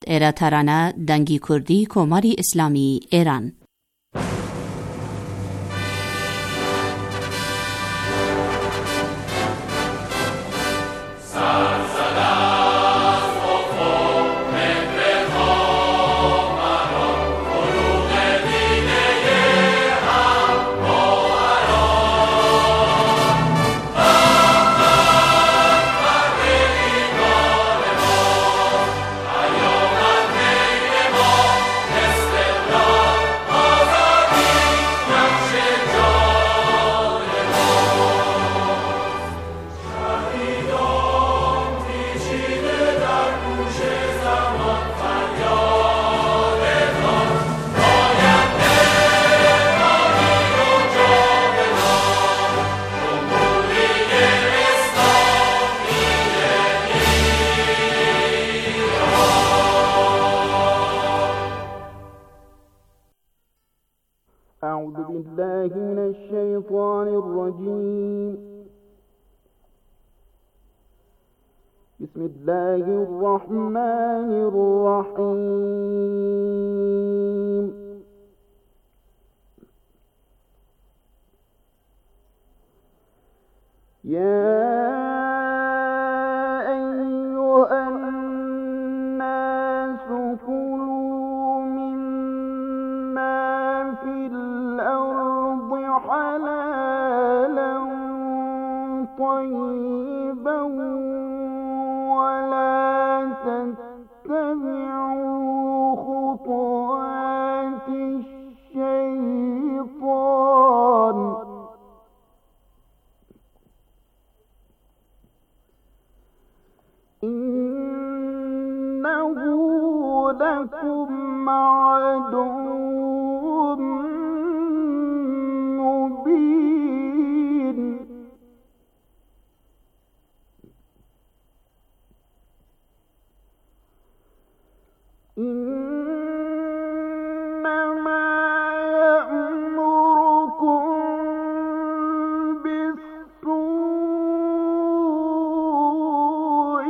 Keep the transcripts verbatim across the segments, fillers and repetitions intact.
ایرا ترانه دنگی کردی کماری اسلامی ایران. أعوذ بالله من الشيطان الرجيم. بسم الله الرحمن الرحيم. يا أيها الناس كلوا مما في الأرض حلالا طيبا ولا تتبعوا خطوات الشيطان إنه لكم عدو مبين. إنما يأمركم بالسوء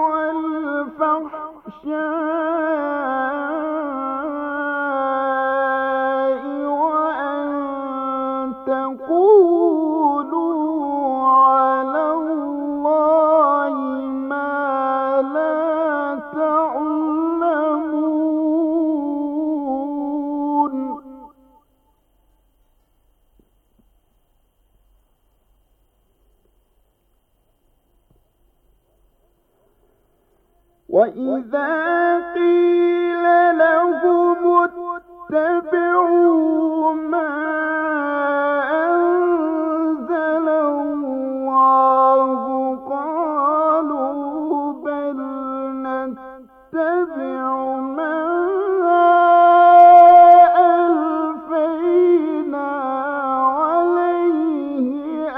والفحشاء وأن تقولوا على الله ما لا تعلمون. وإذا قيل لهم اتبعوا ما أنزل الله قالوا بل نتبع ما ألفينا عليه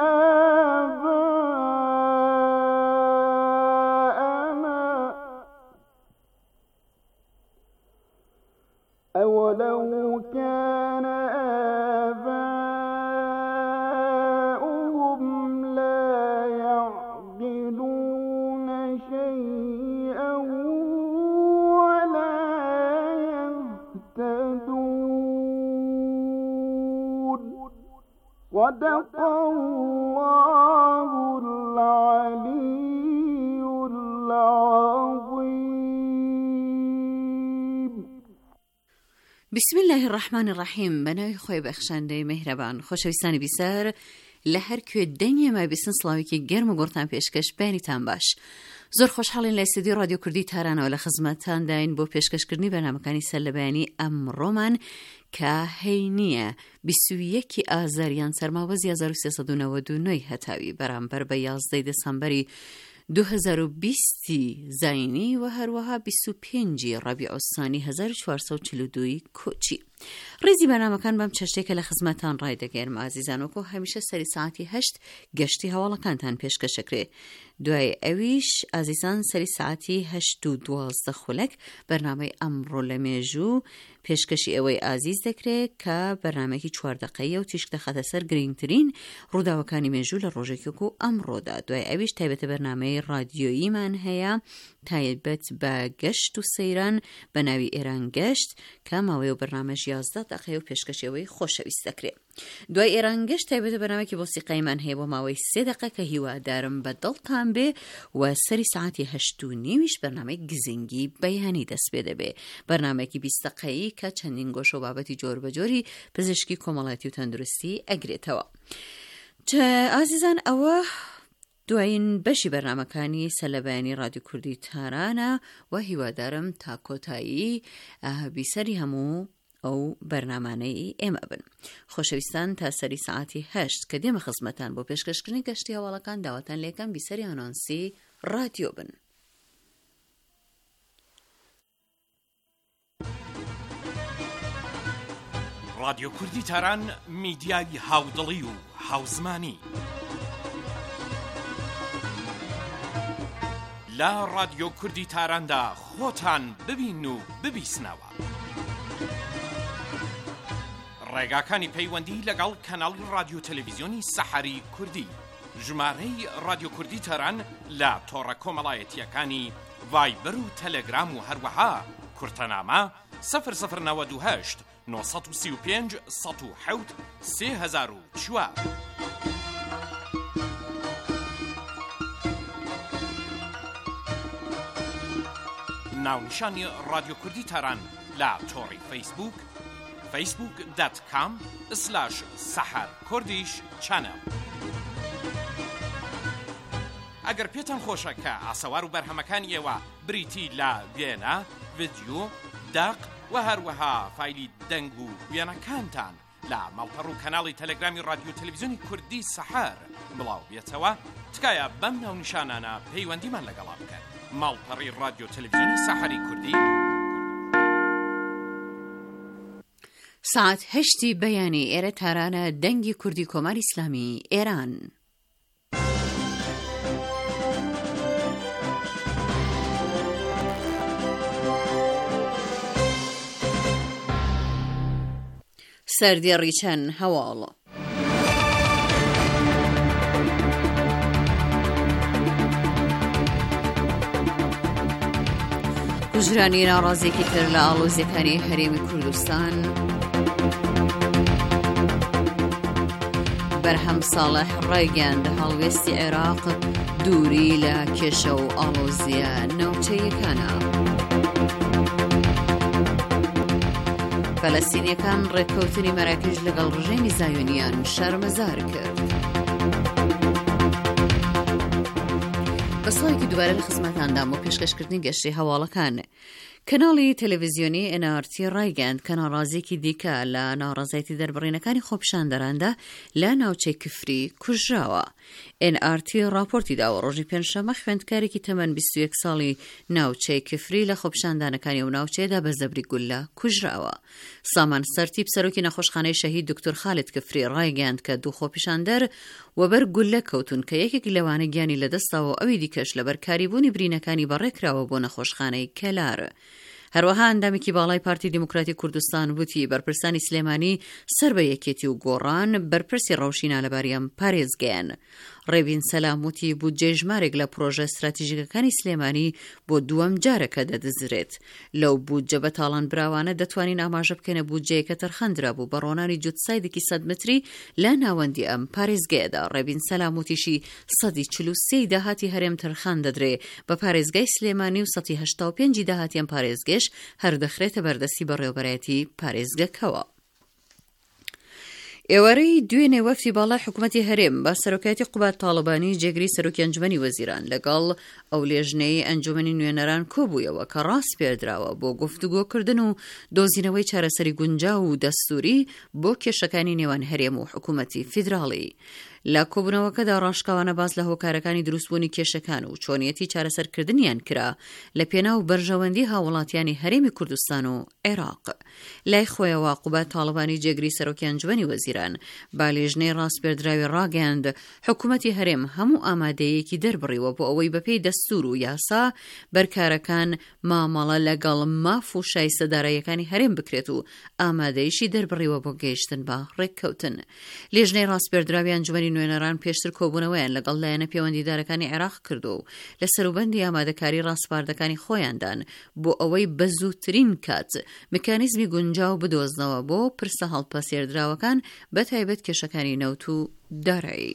آباءنا أولو كان آباؤهم لا يعقلون شيئا ولا يهتدون. صدق الله العلي العظيم. بسم الله الرحمن الرحیم. بنای خوی بخشنده مهربان خوشویستانی بیسر لهر که دنیا ما بیسن سلاوی که گرم و گرتن پیشکش بینیتان باش. زور خوشحالین لستدی رادیو کردی ترانه و لخدمتتان داین بو پیشکش کردنی برنامه‌کانی سل بیانی امرو من که هینیه بیست و یک آذریان سرماوزی هزار و سیصد و نود و نه هتاوی برابر به یازده دسامبری دو هزار و بیست زینی و هر وها بیست و پنج ربیع الثانی هزار و چهارصد و چهل و دو کوچی. ڕێزی بەرنامەکان بەم چەشتێکە لە خزمەتان ڕایدەگەێنم ئازیزان، وەکو هەمیشە سەری ساعتی هەشت گەشتی هەواڵەکانتان پێشکەشەکرێ. دوای ئەویش ئازیزان سەری ساعتی هەشت و دوازدە خولەک بەرنامەی ئەمڕۆ لە مێژوو پێشکەشی ئەوەی ئازیز دەکرێت کە بەرنامەیەکی چواردەقەیە و تیشک دەخاتە سەر گرنگترین ڕووداوەکانی مێژوو لە ڕۆژێکێک و ئەمڕۆدا. دوای ئەویش تایبەتە بەرنامەی رادیۆییمان هەیە تایبەت بە گەشت و سەیران بە ناوی ئێران گەشت کە ماوەی و بەرنامەش یازدە دەقەیە و پێشکەشەوەی خۆشەویست دەکرێت. دوای ئێران گەشت تایبەتە بەرنامەیەکی بۆ سیقایمان هەیە بۆ ماوەی سێ دەقە کە هیوادارم بە دڵتان بێ و سەری ساعتی هەشت و نیویش بەرنامەی گزنگی بەیانی دەست پێ دەبێ، بەرنامەیەکی بیست دەقەیی کە چەندین گۆشە و بابەتی جۆر بەجۆری پزیشکی کۆمەڵایەتی و تەندروستی ئەگرێتەوە. ئازیزان ئەوە دوایین بەشی بەرنامەکانی سەلەبەیانی رادیۆ کوردی تارانە و هیوادارم تا کۆتایی بیسەری هەموو ئەو بەرنامانەی ئێمە بن. خۆشەویستان تا سەری ساعتی هەشت کە دێمە خزمەتان بۆ پێشکەشکردنی گەشتی هەواڵەکان داواتان لێکەم بیسەری ئانۆنسی رادیۆ بن. رادیۆ کوردی تاران میدیای هاودڵی و هاوزمانی لە رادیۆ کوردی تاراندا خۆتان ببین و ببیسنەوە. ڕێگاکانی پەیوەندی لەگەڵ کەناڵی رادیۆ تەلەڤیزیۆنی سەحەری کوردی، ژمارەی رادیۆ کوردی تاران لە تۆڕە کۆمەڵایەتیەکانی ڤایبەر و تەلەگرام و هەروەها کورتەنامە سەفر سەفر نەوەد و هەشت نۆ سەد و سی و پێنج سەد و حەوت سێ هەزار و چوار. ناونیشانی رادیۆ کوردی تاران لە تۆڕی فەیسبوک فەیسبوک دات کام سلاش سەحەر کوردیش چەنەڵ. ئەگەر پێتان خۆشە کە ئاسەوار و بەرهەمەکانی ئێوە بریتی لە وێنە، ڤیدیۆ، داق و هەروەها فایلی دەنگ و وێنەکانتان لە ماڵپەڕ و کەناڵی تەلەگرامی رادیۆ تەلەڤیزیۆنی کوردی سەحەر بڵاو بێتەوە، تکایە بەم ناونیشانانە پەیوەندیمان لەگەڵا بکەن. ماڵپەڕی رادیۆ تەلەڤیزیۆنی سەحەری کوردی، ساعت هەشتی بەیانی ئێرە تارانە دەنگی کوردی کۆماری ئیسلامی ئێران. سەردێڕی چەند هەواڵ. کوژرانی ناڕازێکی تر لە ئاڵۆزیەکانی هەرێمی کوردستان. بەرهەم ساڵح ڕایگەیاندە هەڵوێستی عێراق دووری لە کێشە و ئاڵۆزیە ناوچەیەکانە. فەلەستینیەکان ڕێککەوتنی مەراکش لەگەڵ ڕژێمی زایۆنیان شەرمەزار کرد. بەسڵێکی دووبارە لە خزمەتاندام و پێشکەشکردنی گەشتی هەواڵەکان. کەناڵی تەلەڤیزیۆنی ئێن ئار تی ڕایگەیاند کە ناڕازیەکی دیکە لە ناڕازایەتی دەربڕینەکانی خۆپیشاندەراندا لە ناوچەی کفری کوژراوە. ئێن ئار تی راپۆرتی داوە ڕۆژی پێنجشەمە خوێندکارێکی تەمەن بیست و یەک ساڵی ناوچەی کفری لە خۆپیشاندانەکانی و ناوچەیەدا بە زەبری گولە کوژراوە. سامان سەرتیب سەرۆکی نەخۆشخانەی شەهید دکتۆر خالید کفری ڕایگەیاند کە دوو خۆپیشاندەر وەبەر گولە کەوتون کە یەکێک لەوانە گیانی لەدەستاوە ئەوی دیکەش لەبەر کاریبوونی برینەکانی بەڕێکراوە بۆ نەخۆشخانەی کەلار. هەروەها ئەندامێکی باڵای پارتی دیموکراتی کوردستان وتی بەرپرسانی سلێمانی سەر بە یەکێتی و گۆڕان بەرپرسی ڕەوشینا لەباریان پارێزگەیان. ڕێبین سەلام وتی بودجێ ژمارێک لە پرۆژە استراتیژیکەکانی سلێمانی بۆ دووەم جارەکە دەدەزرێت. لەو بودجە بەتاڵان براوانە دەتوانین ئاماژە بکەنە بودجەیەکە تەرخەندرا بوو بە ڕۆنانی جوتسایدێکی سەد متری لە ناوەندی ئەم پارێزگەیەدا. ڕێبین سەلام وتیشی سەدی چل و سێی داهاتی هەرێم تەرخان دەدرێ بە پارێزگای سلێمانی و سەدی هەشتا و پێنجی داهاتیان پارێزگەش هەردەخرێتە بەردەستی بەڕێوەبەرایەتی پارێزگەکەوە. ئێوارەی دوێنێ وەفتی باڵای حکوومەتی هەرێم بە سەرۆکایەتی قوبات تاڵبانی جێگری سەرۆکی ئەنجومەنی وەزیران لەگەڵ ئەو لێژنەی ئەنجومەنی نوێنەران کۆبوویەوە کە ڕاست پێدراوە بۆ گفتوگۆکردن و دۆزینەوەی چارەسەری گونجاو و دەستوری بۆ کێشەکانی نێوان هەرێم و حکوومەتی فیدراڵی. لە کۆبوونەوەکەدا ڕاشکاوانە باز لە هۆکارەکانی دروستبوونی کێشەکان و چۆنیەتی چارەسەرکردنیان کرا لە پێناو بەرژەوەندی هاوڵاتیانی هەرێمی کوردستان و عێراق. لای خۆیەوە قوبات تاڵبانی جێگری سەرۆکی ئەنجومەنی وەزیران با لێژنەی ڕاستپێدراوی ڕاگەاند حکوومەتی هەرێم هەموو ئامادەیەکی دەربڕیوە بۆ ئەوەی بەپێی دەستور و یاسا بەرکارەکان مامەڵە لەگەڵ ماف و شایستەداراییەکانی هەرێم بکرێت و ئامادەیشی دەربڕیوە بۆ گەیشتن بە ڕێککەوتن. لێژنەی ڕاستپێدراوی ئەنجومەنی نوێنەران پێشتر کۆبوونەوەیان لەگەڵ لایەنە پەیوەندیدارەکانی عێراق کردو و لە سەروبەندی ئامادەکاری ڕاستپاردەکانی خۆیاندان بۆ ئەوەی بە زووترین کات میکانیزمی گونجاو بدۆزنەوە بۆ پرسە هەڵپەسێردراوەکان بە تایبەت کێشەکانی نەوت و دارایی.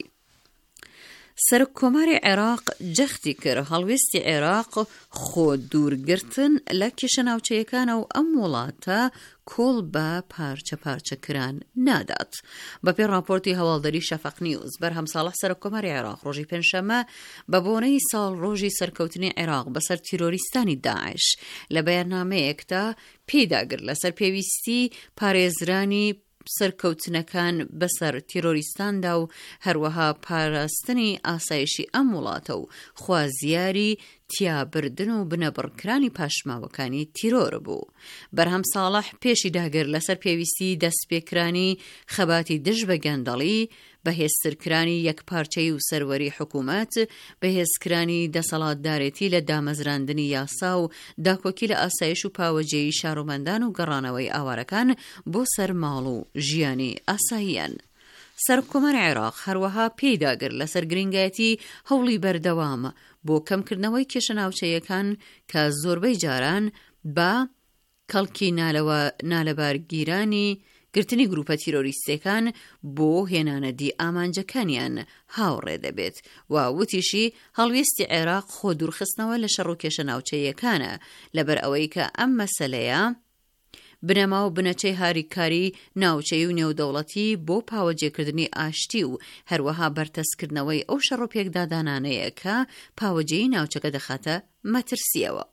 سەرۆککۆماری عێراق جەختی کرد هەڵوێستی عێراق خۆ دوورگرتن لە کێشە ناوچەیەکانە و ئەم وڵاتە کۆڵ بە پارچە پارچەکران نادات. بەپێی راپۆرتی هەواڵدەری شەفەق نیوز بەرهەم ساڵح سەرۆککۆماری عێراق ڕۆژی پێنجشەممە بە بۆنەی ساڵ ڕۆژی سەرکەوتنی عێراق بەسەر تیرۆریستانی داعش لە بەیاننامەیەکدا پێداگر لەسەر پێویستی پارێزرانی سەرکەوتنەکان بەسەر تیرۆریستاندا و هەروەها پاراستنی ئاسایشی ئەم وڵاتە و خوازیاری تیابردن و بنەبڕکرانی پاشماوەکانی تیرۆر بوو. بەرهەم ساڵح پێشی داگر لەسەر پێویستی دەستپێکرانی خەباتی دژ بە گەندەڵی، بەهێزترکرانی یەکپارچەی و سەروەری حکوومەت، بەهێزکرانی دەسەڵاتدارێتی لە دامەزراندنی یاسا و داکۆکی لە ئاسایش و پاوەجێی شارۆمەندان و گەڕانەوەی ئاوارەکان بۆ سەر ماڵ و ژیانی ئاساییان. سەرۆککۆماری عێراق هەروەها پێداگر لەسەر گرنگایەتی هەوڵی بەردەوام بۆ کەمکردنەوەی کێشە ناوچەیەکان کە زۆربەی جاران بە کەڵکی نالەبارگیرانی گرتنی گروپە تیرۆریستەکان بۆ هێنانەدی ئامانجەکانیان هاوڕێ دەبێت و وتیشی هەڵوێستی عێراق خۆ دوورخستنەوە لە شەڕ و کێشە ناوچەیەکانە لەبەر ئەوەی کە ئەم مەسەلەیە بنەما و بنەچەی هاریکاری ناوچەی و نێودەوڵەتی بۆ پاوەجێکردنی ئاشتی و هەروەها بەرتەسکردنەوەی ئەو شەڕ و پێکدادانانەیە کە پاوەجێی ناوچەکە دەخاتە مەترسیەوە.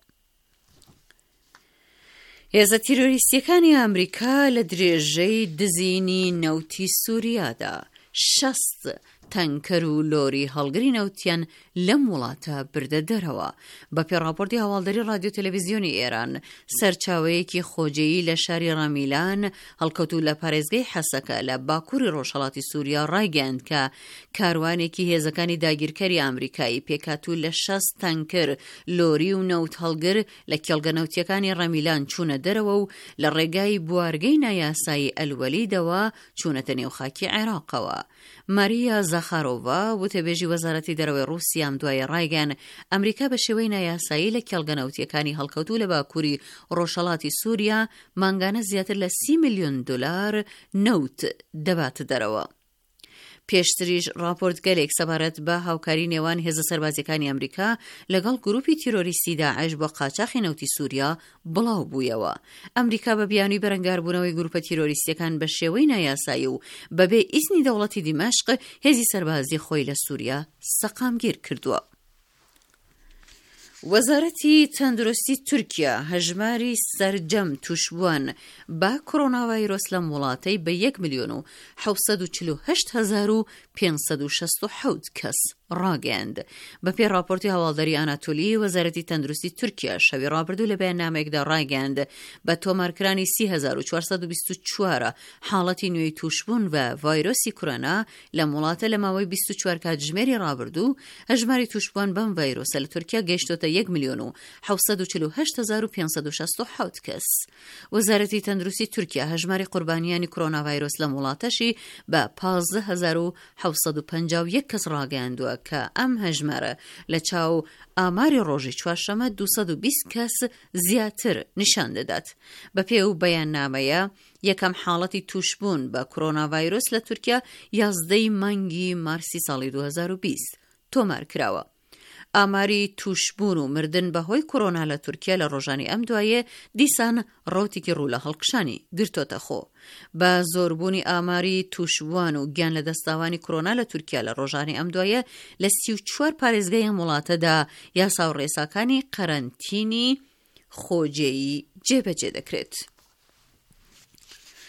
هێزە تیرۆریستیەکانی ئەمریکا لە درێژەی دزینی نەوتی سووریادا شەست تەنکەر و لۆری هەڵگری نەوتیان لەم وڵاتە بردە دەرەوە. بە پێڕاپۆرتی هەواڵدەری رادیۆ تەلەڤیزیۆنی ئێران سەرچاوەیەکی خۆجێیی لە شاری ڕامیلان هەڵکەوتو لە پارێزگای حەسەکە لە باکووری ڕۆژهەڵاتی سووریا ڕایگەیاند کە کاروانێکی هێزەکانی داگیرکەری ئەمریکایی پێکاتوو لە شەست تەنکەر لۆری و نەوت هەڵگر لە کێڵگە نەوتیەکانی ڕامیلان چوونە دەرەوە و لە ڕێگای بوارگەی نایاسایی ئەلوەلیدەوە چوونەتە نێوخاکی عێراقەوە. ماریا زاخارۆڤا وتەبێژی وەزارەتی دەرەوەی رووسیا ئەم دوایە ڕایگەیان ئەمریکا بە شێوەی نایاسایی لە کێڵگە نەوتیەکانی هەڵکەوتوو لە باکووری ڕۆژهەڵاتی سووریا مانگانە زیاتر لە سی ملیۆن دلار نەوت دەباتە دەرەوە. پێشتریش راپۆرتگەلێک سەبارەت بە هاوکاری نێوان هێزە سەربازیەکانی ئەمریکا لەگەڵ گروپی تیرۆریستی داعش بۆ قاچاقی نەوتی سووریا بڵاو بوویەوە. ئەمریکا بە بیانووی بەرەنگاربوونەوەی گروپە تیرۆریستیەکان بە شێوەی نایاسایی و بەبێ ئیزنی دەوڵەتی دیمەشق هێزی سەربازی خۆی لە سووریا سەقامگیر کردووە. وەزارەتی تەندروستی تورکیا هەژماری سەرجەم توشبووان با کۆڕۆناڤایرۆس لەم وڵاتەی بە یەک ملیۆن و حەوت سەد و چل و هەشت هەزار و پێنج سەد و شەست و حەوت کەس ڕاگەیاند. بەپێی راپۆرتی هەواڵدەری ئاناتۆلی وەزارەتی تەندروستی تورکیا شەوی ڕابردوو لە بەیاننامەیەکدا ڕاگەیاند بە تۆمارکرانی سی هەزار و چوارسەد و بیست و چوار حاڵەتی نوێی توشبوون بە ڤایرۆسی کۆرۆنا لەم وڵاتە لە ماوەی بیست و چوار کاتژمێری ڕابردوو هەژماری توشبووان بەم ڤایرۆسە لە تورکیا گەیشتۆتە یەک ملیۆن و حەوت سەد و چل و هەشت هەزار و پێنج سەد و شەست و حەوت کەس. وەزارەتی تەندروستی تورکیا هەژماری قوربانیانی کۆرۆناڤایرۆس لەم وڵاتەشی بە پانزدە هەزار و حەوت سەد و پەنجاو و یەک کەس ڕاگەیاندووە کە ئەم هەژمارە لە چاو ئاماری ڕۆژی چوارشەمە دووسەد و بیست کەس زیاتر نیشان دەدات. بەپێ و بەیاننامەیە یەکەم حاڵەتی توشبوون بە کۆرۆناڤایرۆس لە تورکیا یازدەی مانگی مارسی ساڵی دوو هەزار و بیست تۆمار کراوە. ئاماری توشبوون و مردن بەهۆی کۆرۆنا لە تورکیا لە ڕۆژانی ئەم دوایە دیسان ڕۆتێکی ڕوو لە هەڵکشانی گرتۆتە خۆ. بە زۆربوونی ئاماری توشبووان و گیان لە دەستاوانی کۆرۆنا لە تورکیا لە ڕۆژانی ئەم دوایە لە سی و چوار پارێزگای ئەم وڵاتەدا یاسا و ڕێساکانی قەرەنتینی خۆجێیی جێبەجێ دەکرێت.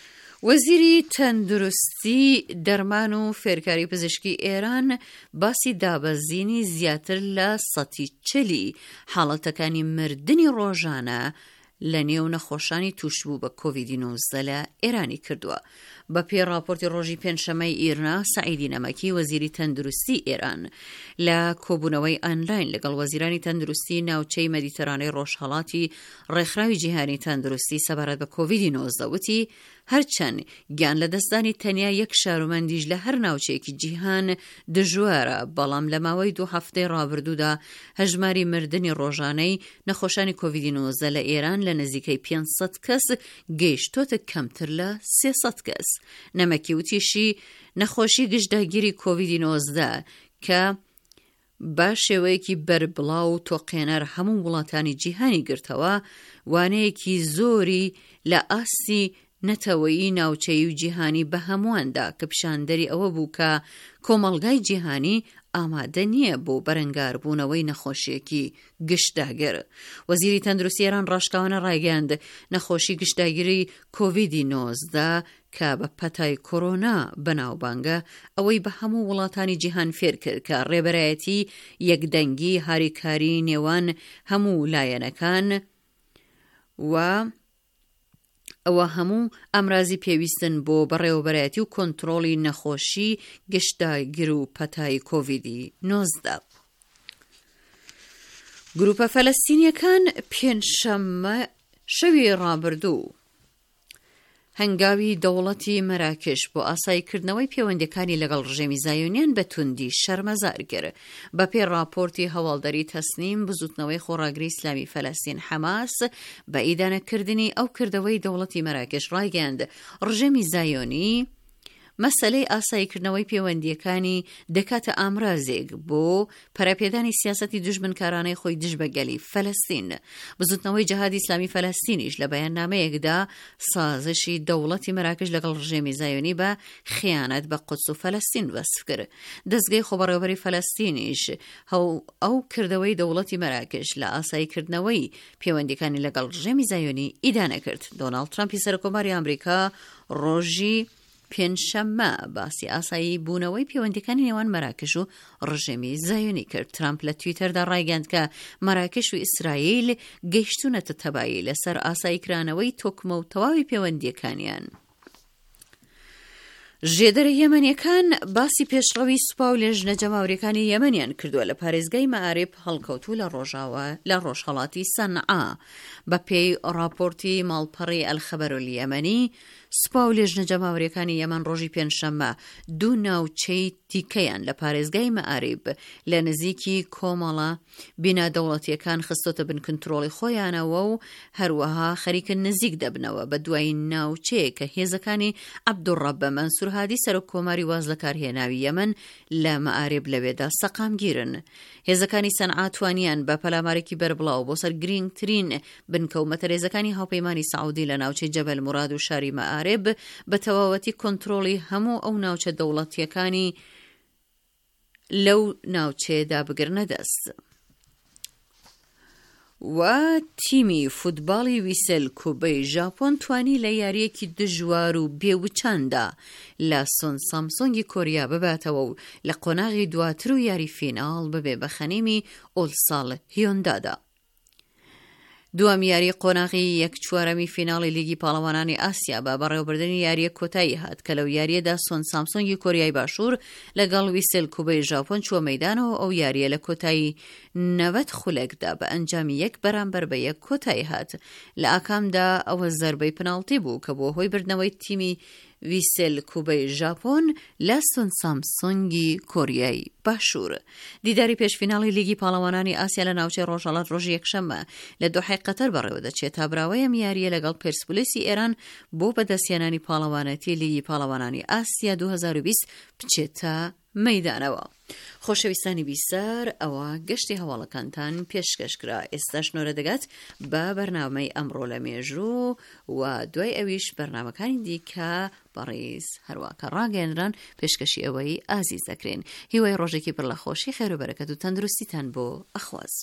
وەزیری تەندروستی دەرمان و فێرکاری پزیشکی ئێران باسی دابەزینی زیاتر لە سەتی چلی حاڵەتەکانی مردنی ڕۆژانە لە نێو نەخۆشانی توشبوو بە کۆڤیدی نۆزدە لە ئێرانی کردووە. بە پێی راپۆرتی ڕۆژی پێنجشەمەی ئیرنا، سەعیدی نەمەکی وەزیری تەندروستی ئێران لە کۆبوونەوەی ئۆنلاین لەگەڵ وەزیرانی تەندروستی ناوچەی مەدیتەرانەی ڕۆژهەڵاتی ڕێکخراوی جیهانی تەندروستی سەبارەت بە کۆڤیدی نۆزدە وتی هەرچەند گیان لە دەستدانی تەنیا یەک شارومەندیش لە هەر ناوچەیەکی جیهان دژوارە، بەڵام لە ماوەی دوو هەفتەی ڕابردوودا هەژماری مردنی ڕۆژانەی نەخۆشانی کۆڤیدی نۆزدە لە ئێران لە نزیکەی پێنجسەد کەس گەیشتۆتە کەمتر لە سێسەد کەس. نەمەکی وتیشی نەخۆشی گشتداگیری کۆڤیدی نۆزدە کە با شێوەیەکی بەربڵاو و تۆقێنەر هەموو وڵاتانی جیهانی گرتەوە، وانەیەکی زۆری لە ئاستی نەتەوەیی ناوچەی و جیهانی بە هەموواندا کە پیشاندەری ئەوە بوو کە کۆمەڵگای جیهانی ئامادە نییە بۆ بەرەنگاربوونەوەی نەخۆشیەکی گشتداگەر. وەزیری تەندروستی ئێران ڕاشکاوانە ڕایگەاند نەخۆشی گشتداگیری کۆڤیدی نۆزدە کە بە پەتای کۆرۆنا بەناوبانگە ئەوەی بە هەموو وڵاتانی جیهان فێر کرد کە ڕێبەرایەتی، یەکدەنگی، هاریکاری نێوان هەموو لایەنەکان و ئەوە هەموو ئەمرازی پێویستن بۆ بەڕێوەبەرایەتی و کۆنتڕۆڵی نەخۆشی گشتداگیر و پەتای کۆڤیدی نۆزدە. گروپە فەلەستینیەکان پێنجشەممە شەوی ڕابردوو هەنگاوی دەوڵەتی مەراکش بۆ ئاساییکردنەوەی پەیوەندیەکانی لەگەڵ ڕژێمی زایۆنیان بە توندی شەرمەزار کرد. بە پێی راپۆرتی هەواڵدەری تەسنیم، بزوتنەوەی خۆڕاگری ئیسلامی فەلەستین حەماس بە ئیدانەکردنی ئەو کردەوەی دەوڵەتی مەراکش ڕایگەاند ڕژێمی زایۆنی مەسەلەی ئاساییکردنەوەی پەیوەندیەکانی دەکاتە ئامرازێک بۆ پەرەپێدانی سیاسەتی دوژمنکارانەی خۆی دژ بە گەلی فەلەستین. بزوتنەوەی جەهادی ئیسلامی فەلەستینیش لە بەیاننامەیەکدا سازشی دەوڵەتی مەراکش لەگەڵ ڕژێمی زایۆنی بە خیانەت بە قودس و فەلەستین وەسف کرد. دەستگای خۆبەڕێوەبەری فەلەستینیش ئەو کردەوەی دەوڵەتی مەراکش لە ئاساییکردنەوەی پەیوەندیەکانی لەگەڵ ڕژێمی زایۆنی ئیدانە کرد. دۆناڵد ترامپی سەرۆکۆماری ئەمریکا ڕۆژی پێنجشەممە باسی ئاسایی بوونەوەی پەیوەندیەکانی نێوان مەراکش و ڕژێمی زایۆنی کرد. ترامپ لە تویتەردا ڕایگەاند کە مەراکش و ئیسرائیل گەیشتونەتە تەبایی لەسەر ئاساییکرانەوەی تۆکمە و تەواوی پەیوەندیەکانیان. ژێدەرە یەمەنیەکان باسی پێشڕەوی سوپا و لێژنە جەماوریەکانی یەمەنیان کردووە لە پارێزگای مەعارێب هەڵکەوتوو لە ڕۆژاوە لە ڕۆژهەڵاتی سەنعا. بە پێی راپۆرتی ماڵپەڕی ئەلخەبەرول یەمەنی، سوپا و لێژنە جەماوریەکانی یەمەن ڕۆژی پێنجشەممە دوو ناوچەی دیکەیان لە پارێزگای مەعارێب لە نزیکی کۆمەڵە بینادەوڵەتیەکان خستۆتە بن کنترۆڵی خۆیانەوە و هەروەها خەریکە نزیک دەبنەوە بە دوای ناوچەیە کە هێزەکانی عەبدوڕەبە مەنسوور هادی سەرۆک کۆماری واز لە کارهێناوی یەمەن لە مەعارێب لەوێدا سەقامگیرن. هێزەکانی سەنعا توانیان بە پەلامارێکی بەربڵاو بۆ سەر گرنگترین بنکە و مەتەرێزەکانی هاوپەیمانی سەعودی لە ناوچەی جەبەل موراد و شاری مەعارێب بە تەواوەتی کۆنتڕۆڵی هەموو ئەو ناوچە دەوڵەتیەکانی لەو ناوچەیەدا بگرنە دەست. و تیمی فوتباڵی ویسل کوبەی ژاپۆن توانی لە یاریەکی دژوار و بێوچاندا لە سۆن سامسۆنگی کۆریا بباتەوە و لە قۆناغی دواتر و یاری فیناڵ ببێ بە خەنیمی ئۆلساڵ هیۆندادا. دوام یاری قۆناغی یەک چوارەمی فیناڵی لیگی پاڵەوانانی ئاسیا بە بەڕێوەبردننی یاریە کۆتایی هات کە لەو یاریەدا سۆن سامسۆنگی کۆریای باشوور لەگەڵ ویسل کوبەی ژاپۆن چوە مەیدانەوە. ئەو یاریە لە کۆتایی نەڤەد خولێکدا بە ئەنجامی یەک بەرامبەر بە یەک کۆتایی هات. لە ئاکامدا ئەوە زەربەی پناڵتی بوو کە بۆ هۆی بردنەوەی تیمی ویسل کوبەی ژاپۆن لە سۆن سامسۆنگی کۆریای باشوور. دیداری پێشفیناڵی لیگی پاڵەوانانی ئاسیا لە ناوچەی ڕۆژهەڵات ڕۆژی یەکشەممە لە دۆحای قەتەر بەڕێوە دەچێت تا براوەیەم یاریە لەگەڵ پێرسپۆلیسی ئێران بۆ بەدەستهێنانی پاڵەوانەتی لیگی پاڵەوانانی ئاسیا دوو هەزار و بیست بچێتە مەیدانەوە. خۆشەویستانی بیسار، ئەوە گەشتی هەواڵەکانتان پێشکەشکرا. ئێستا شنۆرە دەگات بە بەرنامەی ئەمڕۆ لە مێژوو و دوای ئەویش بەرنامەکانی دیکە بەڕێز هەروواکە ڕاگەێنران پێشکەشی ئەوەی ئازیز دەکرێن. هیوای ڕۆژێکی پڕ لە خۆشی، خێر و بەرەکەت و تەندروستیتان بۆ ئەخواز.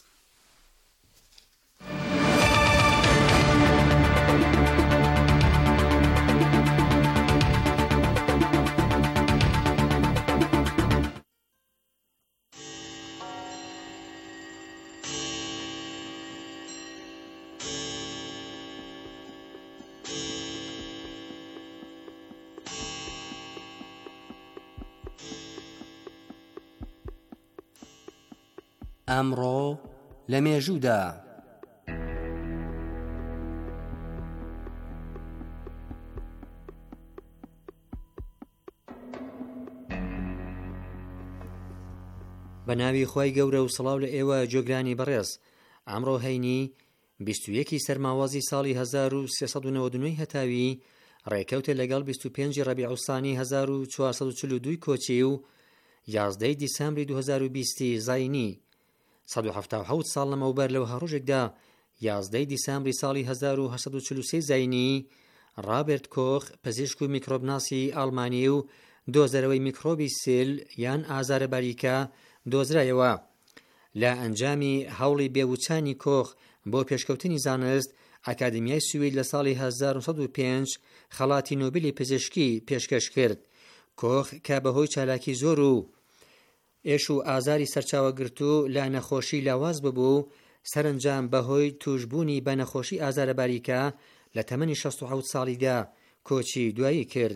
ئەمڕۆ لە مێژوودا بە ناوی خۆی گەورە و سڵاو لە ئێوە جۆگرانی بەڕێز. ئەمڕۆ هەینی بیست و یەکی سەرماوازی ساڵی هەزار و سێسەد و نەوەت و نۆی هەتاوی ڕێکەوتە لەگەڵ بیست و پێنجی ڕەبیع الثانی هەزار و چوارسەد و چل و دوو کۆچی و یازدەی دیسەمبری دوو هەزار و بیستی زاینی. سەد و هەفتاد و حەوت ساڵ لەمەوبەر لەو هەڕۆژێکدا یازدەی دیسەمبری ساڵی هەزار و هەشت سەد و چل و سێ زاینی ڕابێرت کۆخ پزیشک و میکرۆبناسی ئاڵمانی و دۆزەرەوەی میکرۆبی سیل یان ئازارە باریکە دۆزرایەوە. لە ئەنجامی هەوڵی بێوچانی کۆخ بۆ پێشکەوتنی زانست ئەکادمیای سوید لە ساڵی هەزار و سەد و پێنج خەڵاتی نۆبێلی پزیشکی پێشکەش کرد. کۆخ کە بەهۆی چالاکی زۆر و ئێش و ئازاری سەرچاوەگرت و لە نەخۆشی لاواز ببوو، سەرنجام بەهۆی توشبوونی بە نەخۆشی ئازارە باریکە لە تەمەنی شەست و حەوت ساڵیدا کۆچی دوایی کرد.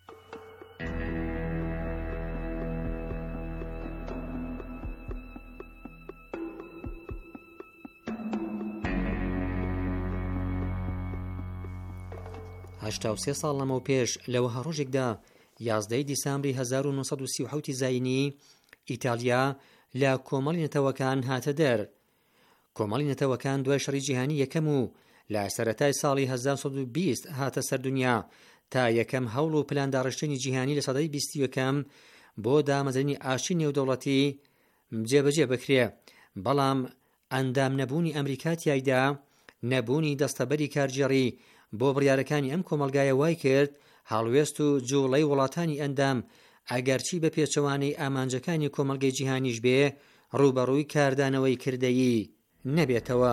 هەشتا و سێ ساڵ لەمەو پێش لەوە هەڕۆژێکدا یازدەی دیسەمبری هەزار و نۆ سەد و سی و حەوتی زاینی ئیتالیا لە کۆمەڵی نەتەوەکان هاتە دەر. کۆمەڵی نەتەوەکان دوای شەڕی جیهانی یەکەم و لە سەرەتای ساڵی هەزار و سەد و بیست هاتە سەردونیا تا یەکەم هەوڵ و پلان داڕشتنی جیهانی لە سەدەی بیستی یەکەم بۆ دامەزرێنی ئاشتی نێودەوڵەتی جێبەجێ بکرێ. بەڵام ئەندام نەبوونی ئەمریکا تیایدا نەبوونی دەستەبەری کارگێڕی بۆ بڕیارەکانی ئەم کۆمەلگایە وای کرد هەڵوێست و جوڵەی وڵاتانی ئەندام ئەگەرچی بە پێچەوانەی ئامانجەکانی کۆمەلگەی جیهانیش بێ ڕوبەڕووی کاردانەوەی کردەیی نەبێتەوە.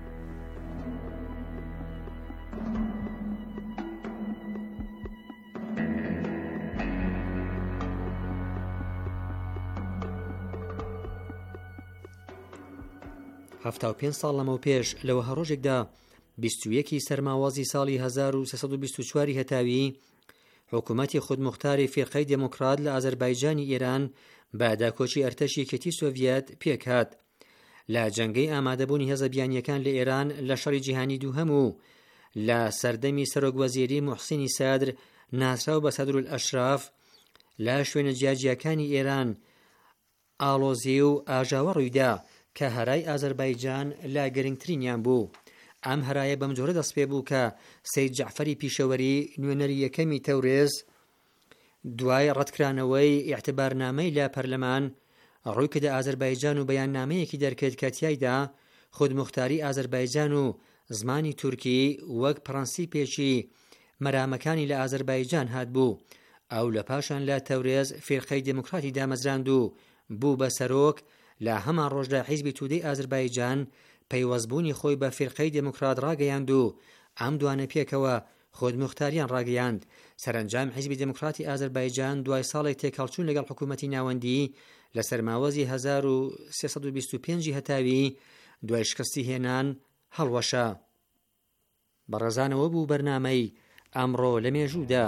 هەفتا و پێنج ساڵ لەمەو پێش لەوە هەڕۆژێکدا بیست و یەکی سەرماوازی ساڵی هەزار و سێسەد و بیست و چواری هەتاوی حکوومەتی خودموختاری فێرقەی دموکرات لە ئازەربایجانی ئێران بە داکۆچی ئەرتەشی کەتی سۆڤیەت پێکهات. لە جەنگەی ئامادەبوونی هەزەبیانیەکان لە ئێران لە شەڕی جیهانی دووهەم و لە سەردەمی سەرۆکوەزیری موحسینی سادر ناسراو بە سەدرولئەشراف لە شوێنە جیاجیەکانی ئێران ئاڵۆزی و ئاژاوە ڕوویدا کە هەرای ئازەربایجان لە گرنگترینیان بوو. ئەم هەرایە بەم جۆرە دەست پێ بوو کە سەید جەعفەری پیشەوەری نوێنەری یەکەمی تەورێز دوای ڕەتکرانەوەی ئیعتبارنامەی لە پەرلەمان ڕووی کردە ئازەربایجان و بەیاننامەیەکی دەرکرد کە تیایدا خودموختاری ئازەربایجان و زمانی تورکی وەک پرەنسیپێکی مەرامەکانی لە ئازەربایجان هات بوو. ئەو لە پاشان لە تەورێز فێرقەی دموکراتی دامەزراند و بوو بە سەرۆک. لە هەمان ڕۆژدا حیزبی تودەی ئازەربایجان پەیوەستبوونی خۆی بە فێرقەی دموکرات ڕاگەیاند و ئەم دوانە پێکەوە خۆدموختاریان ڕاگەیاند. سەرنجام حیزبی دموکراتی ئازەربایجان دوای ساڵێک تێکەڵچوون لەگەڵ حکوومەتی ناوەندی لە سەرماوەزی هەزار و سێسەد و بیست و پێنجی هەتاوی دوای شکستی هێنان هەڵوەشە. بەڕێزانەوە بوو بەرنامەی ئەمڕۆ لە مێژوودا.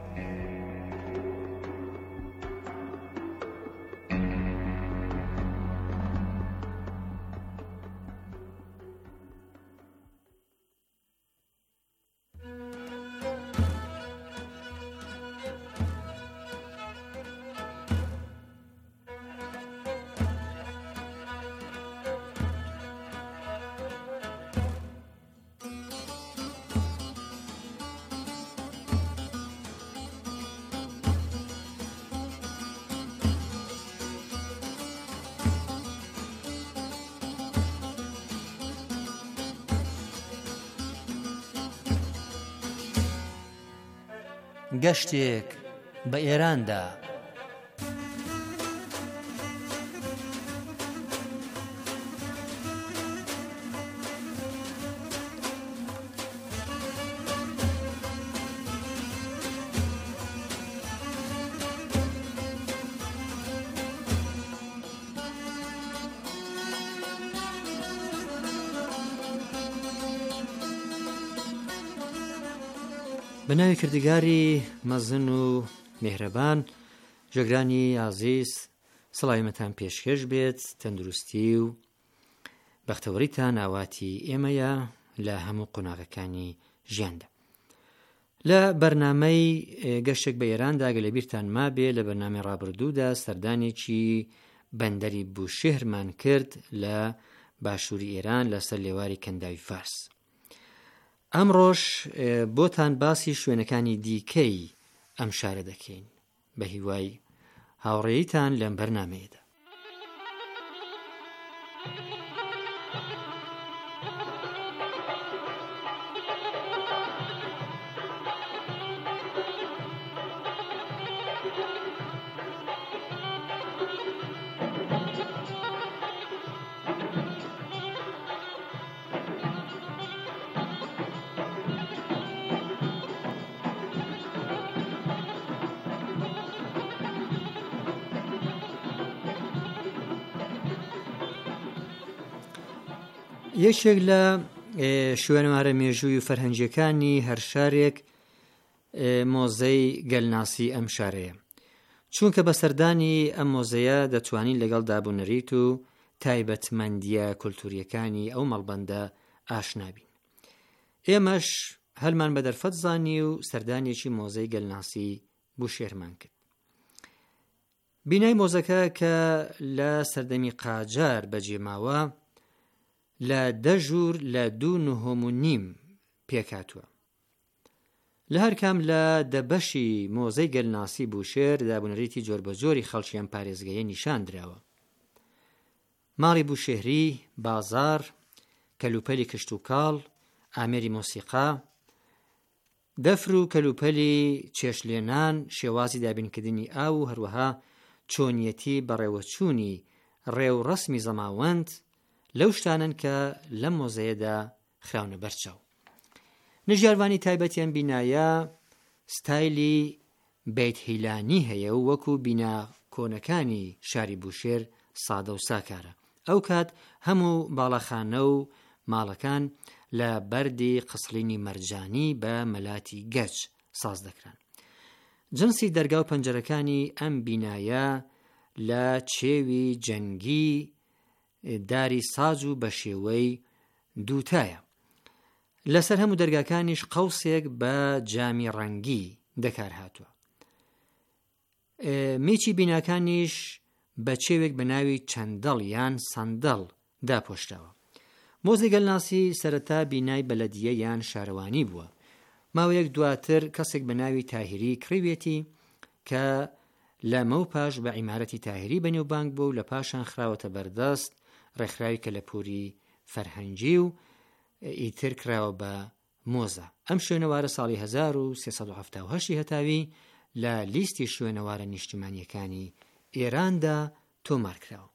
گەشتێک بە ئێراندا. بەناوی کردگاری مەزن و میهرەبان، جێگرانی ئازیز، سڵاویمەتان پێشکەش بێت، تەندروستی و بەختەوەریتان ئاواتی ئێمەیە لە هەموو قۆناغەکانی ژیاندا. لە بەرنامەی گەشتێک بە ئێراندا گە لە بیرتان مابێ لە بەرنامەی ڕابردوودا سەردانێکی بەندەری بوشێرمان کرد لە باشووری ئێران لەسەر لێواری کەنداوی فارس. ئەمڕۆژ بۆتان باسی شوێنەکانی دیکەی ئەم شارە دەکەین بە هیوای هاوڕێیتان لەم بەرنامەیەدا. یەکێک لە شوێنەوارە مێژووی و فەرهەنگیەکانی هەر شارێک مۆزەی گەلناسی ئەم شارەیە، چونکە بەسەردانی ئەم مۆزەیە دەتوانین لەگەڵ دابوونەریت و تایبەتمەندیە کولتوریەکانی ئەو مەڵبەندە ئاشنابین. ئێمەش هەلمان بە دەرفەت زانی و سەردانێکی مۆزەی گەلناسی بوشێرمان کرد. بینای مۆزەکە کە لە سەردەمی قاجار بەجێماوە لە دەژور لە دوو نهۆم و نیم پێکاتوە. لە هەر کام لە دەبەشی مۆزەی گەلناسی بوشێر دابوونەریتی جۆر بە جۆری خەڵکیان پارێزگایە نیشان درراوە. ماڵی بوشێری، بازار، کەلوپەلی کشت و کاڵ، ئامێری مۆسیقا، دەفر و کەلوپەلی چێشلێنان، شێوازی دابینکردنی ئاو و هەروەها چۆنیەتی بەڕێوەچوونی ڕێو ڕەسمی زەماوەند لەو شتانن کە لەم مۆزەیەدا خراونە بەرچاو. نژیاروانی تایبەتیان بینایە ستایلی بیت هیلانی هەیە و وەکو بینا کۆنەکانی شاری بوشێر سادە و ساکارە. ئەو کات هەموو باڵەخانە و ماڵەکان لە بەردی قسڵینی مەرجانی بە مەلاتی گەچ ساز دەکران. جنسی دەرگا و پەنجەرەکانی ئەم بینایە لە چێوی جەنگی داری ساز و بە شێوەی دووتایە. لەسەر هەموو دەرگاکانیش قەوسێک بە جامی ڕەنگی دەکار هاتووە. میچی بیناکانیش بە چێوێک بە ناوی چەندەڵ یان سەندەڵ داپۆشراوە. مۆزەی گەلناسی سەرەتا بینای بەلەدیە یان شارەوانی بووە. ماوەیەک دواتر کەسێک بە ناوی تاهیری کڕیوێتی کە لە مەو پاش بە عیمارەتی تاهیری بەنێوبانگ بوو و لە پاشان خراوەتە بەردەست ڕێکخراوی کە لە پووری فەرهەنگی و ئیتر کراوە بە مۆزە. ئەم شوێنەوارە ساڵی هەزار و سێسەد و هەفتاد و هەشت هەتاوی لە لیستی شوێنەوارە نیشتیمانیەکانی ئێراندا تۆمار کراوە.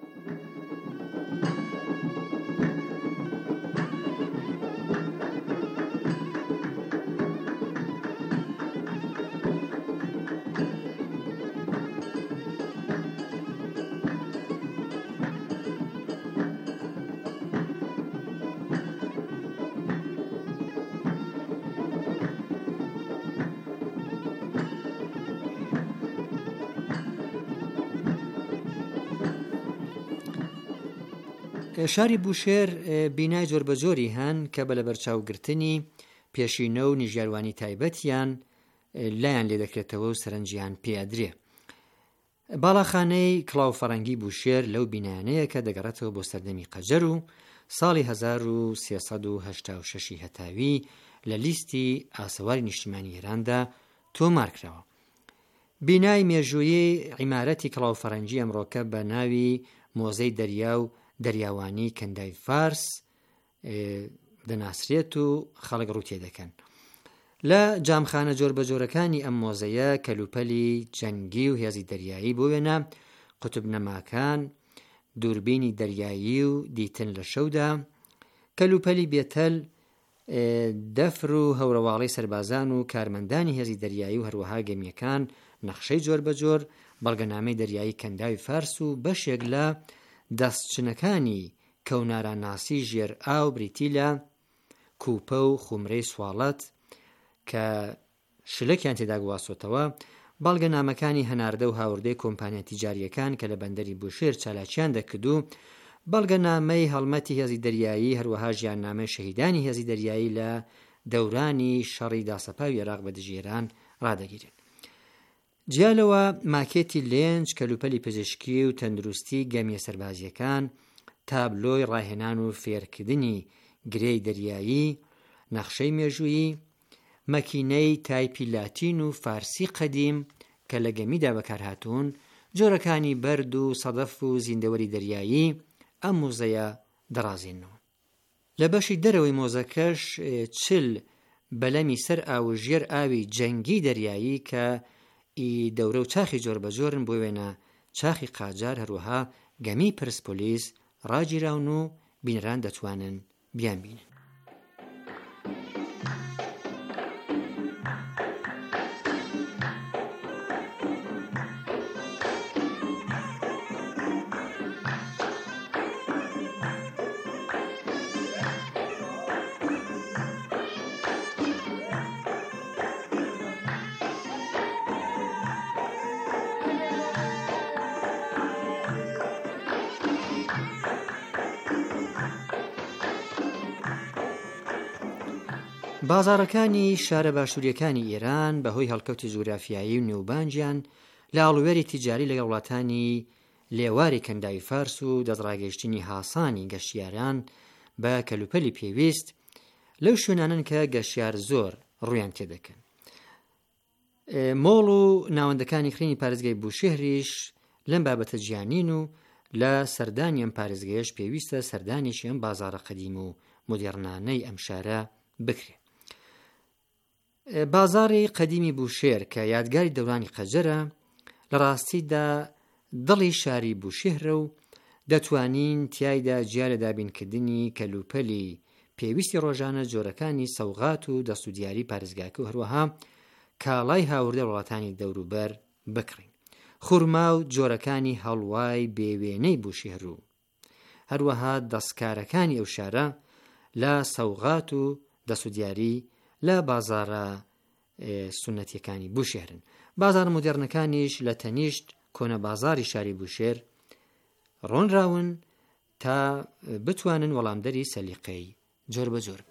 شاری بوشێر بینای جۆر بە جۆری هەن کە بە لە بەرچاوگرتنی پێشینە و نیژیاروانی تایبەتیان لایەن لێ دەکرێتەوە و سەرنجیان پێدرێ. باڵاخانەی کڵاو فەڕەنگی بوشێر لەو بینایانەیە کە دەگەڕێتەوە بۆ سەردەمی قەجەر و ساڵی هەزار و سێسەد و هەشتا و شەش هەتاوی لە لیستی ئاسەواری نیشتیمانی ئێراندا تۆمار کراوە. بینای مێژوویی عیمارەتی کڵاو فەڕەنگی ئەمڕۆکە بە ناوی مۆزەی دەریا و دەریاوانی کەندای فارس دەناسرێت و خەڵک ڕووتێ دەکەن. لە جامخانە جۆر بە جۆرەکانی ئەم مۆزەیە کەلوپەلی جەنگی و هێزی دەریایی بۆ وێنە، قوتوبنەماکان، دووربینی دەریایی و دیتن لە شەودا، کەلوپەلی بێتەل، دەفر و هەورەواڵی سەربازان و کارمەندانی هێزی دەریایی و هەروەها گەمیەکان، نەخشەی جۆر بە جۆر، بەڵگەنامەی دەریایی کەنداوی فارس و بەشێک لە دەستچنەکانی کەوناراناسی ژێر ئاو بریتی لە کوپە و خومرەی سواڵەت کە شلەکیان تێدا گواسۆتەوە، بەڵگەنامەکانی هەناردە و هاوردەی کۆمپانیا تیجاریەکان کە لە بەندەری بوشێر چالاکیان دەکرد و بەڵگەنامەی هەڵمەتی هێزی دەریایی هەروەها ژیاننامەی شەهیدانی هێزی دەریایی لە دەورانی شەڕی داسەپاوی عێراق بە دژێران ڕادەگیرن. جیالەوە ماکێتی لێنج کەلوپەلی پزیشکی و تەندروستی گەمیە سەربازیەکان، تابلۆی ڕاهێنان و فێرکردنی گرەی دەریایی، نەخشەی مێژوویی، مەکینەی تایپی لاتین و فارسی قەدیم کە لە گەمیدا بەکارهاتوون، جۆرەکانی بەرد و سەدەف و زیندەوەری دەریایی ئەم مۆزەیە دەڕازێنەوە. لە بەشی دەرەوەی مۆزەکەش چل بەلەمی سەر ئاوژێر ئاوی جەنگی دەریایی کە ئی دەورە و چاخی جۆر بە جۆرن بۆ وێنە چاخی قاجار، هەروەها گەمی پرسپۆلیس ڕاگیراون و بینەران دەتوانن بیان بینن. بازارەکانی شارە باشووریەکانی ئێران بەهۆی هەڵکەوتی جوگرافیایی و نێوبانجیان لە ئاڵوێری تیجاری لەگەڵ وڵاتانی لێواری کەنداوی فارس و دەستڕاگەیشتنی هاسانی گەشتیاران بە کەلوپەلی پێویست لەو شوێنانن کە گەشتیار زۆر ڕویان تێدەکەن. مۆڵ و ناوەندەکانی خوێنی پارێزگای بوشێهریش لەم بابەتە گیانین و لە سەردانی ئەم پارێزگایش پێویستە سەردانیشی ئەم بازارە قەدیم و مۆدێڕنانەی ئەم شارە بکرێت. بازاری قەدیمی بوشێر کە یادگاری دەورانی قەجەرە، لە ڕاستیدا دڵی شاری بوشێهرە و دەتوانین تیایدا جیا لە دابینکردنی کەلوپەلی پێویستی ڕۆژانە، جۆرەکانی سەوغات و دەست و دیاری پارێزگاکە و هەروەها کاڵای هاوردە وڵاتانی دەوروبەر بکڕین، خورما و جۆرەکانی هەڵوای بێوێنەی بوشێهر و هەروەها دەستکارەکانی ئەو شارە لە سەوغات و دەست و دیاری لە بازارە سونەتیەکانی بوشێرن. بازار مۆدێڕنەکانیش لە تەنیشت کۆنە بازاری شاری بوشێر ڕۆنراون تا بتوانن وەڵامدەری سەلیقەی جۆر بە جۆر.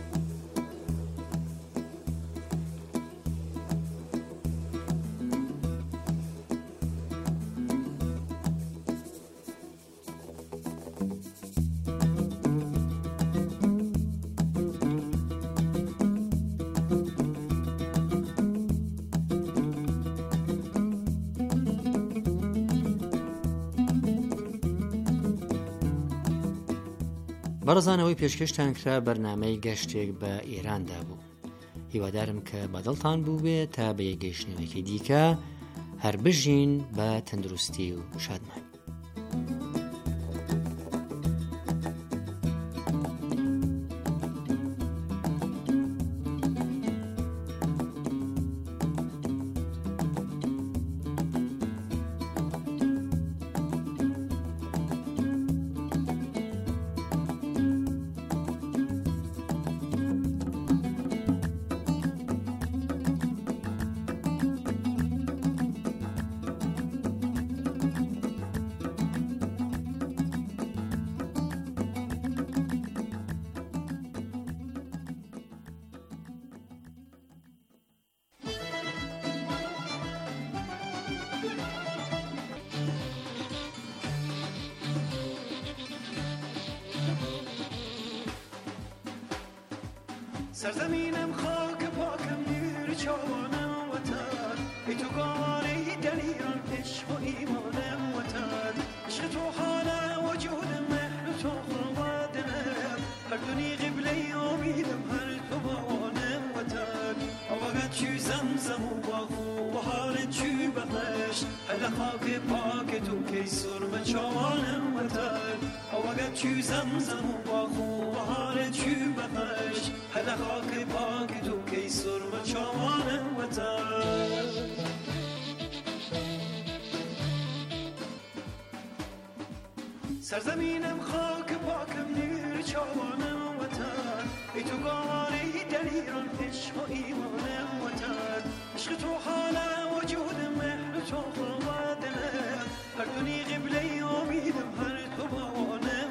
بەڕزانەوەی پێشکەشتان کرا بەرنامەی گەشتێک بە ئێراندا بوو. هیوادارم کە بەدڵتان بوو بێت تا بە یەکگەیشتنەوەیەکی دیکە هەر بژین بە تەندروستی و شادمان. سرزمینم خاک پاکم نور چوانم وطن، ای تو گانه دل ایران عشق و ایمانم وطن، عشق تو حال وجودم مهر تو خرمادنم، هر دنی قبله امیدم هر تو بانم وطن، آوگت چو زمزم و باغو و حال چو بخش، هل خاک پاک تو کی سرم چوانم وطن، آوگت چو زمزم و باغو و حال چو بخش، هل خاک پاک تو کی سرم چوانم وطن. سرزمینم خاک پاکم نور چوانم وطن، ای تو گانه دل ایران عشق و ایمانم وطن، عشق تو حال وجودم مهر تو خرمادنم، هر دنی قبله امیدم هر تو بانم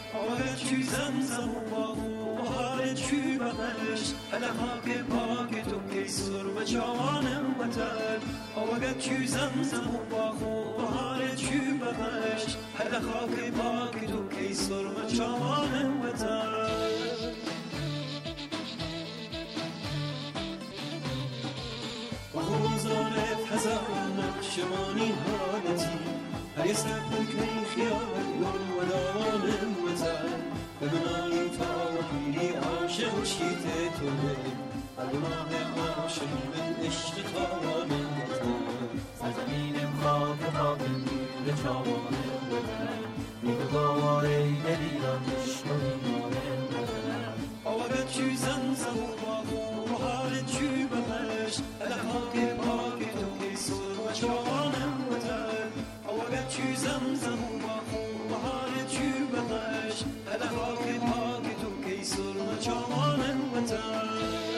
آوگت چوی زمزم و باغو بهارت چوی بغشت هلا خاک پاک تو کی سرم جوانم وطن آوگت چوی زمزم و باغو بهارت چوی بغشت هلا خاک پاک تو کی سرم جوانم وطن وخوزانت هزاران نقشمانی حالتی هر يستقبل كي خيال ودوام وتعال بمناني طاوحيني عاشق وشيتي تولي الغناه عاشق من عشق طوام وتعال سرزمين خاك خاك النيل جوان وتعال نيكواري دليران عشق وإيمان وتعال أوقات شو زمزم وباغو وحالت شو بغش ألا خاك باك توكي سور وجوان وتعال وقت چو زمزم و باخو بهارت چو بغش هلا خاک پاک تو کی سرم جوان وطن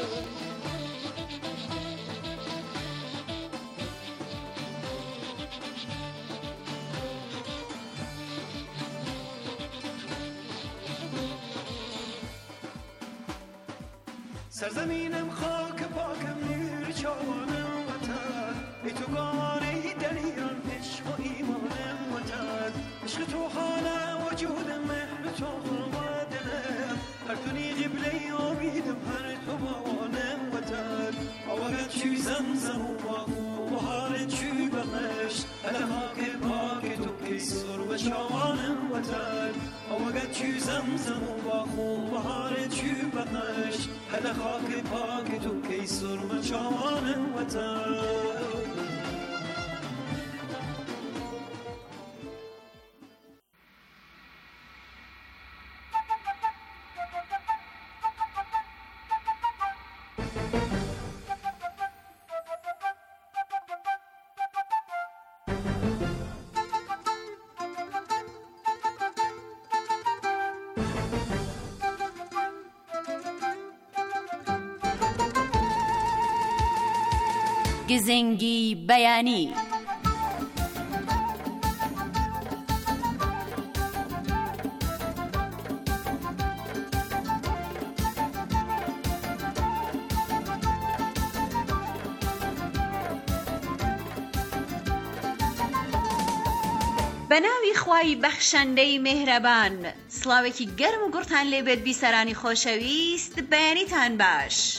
سرزمینم خاک پاکم نور جوانم وطن ای تو گانه دلیران عشق و ایمانم وطن عشق تو حالا وجودم مهر تو خرمادنم هر دنی قبله امیدم هر تو بوانم وطن آوگت چوی زمزم و باغو بهارت چوی بغشت هلا خاک پاک تو کی سرم جوانم وطن آوگت چوی زمزم و باغو بهارت چوی بغشت هلا خاک پاک تو کی سرم جوانم وطن گزنگی بیانی بەناوی خوای بەخشەندەی مێهرەبان سڵاوێکی گەرم و گوڕتان لێبێت بیسەرانی خۆشەویست بەیانیتان باش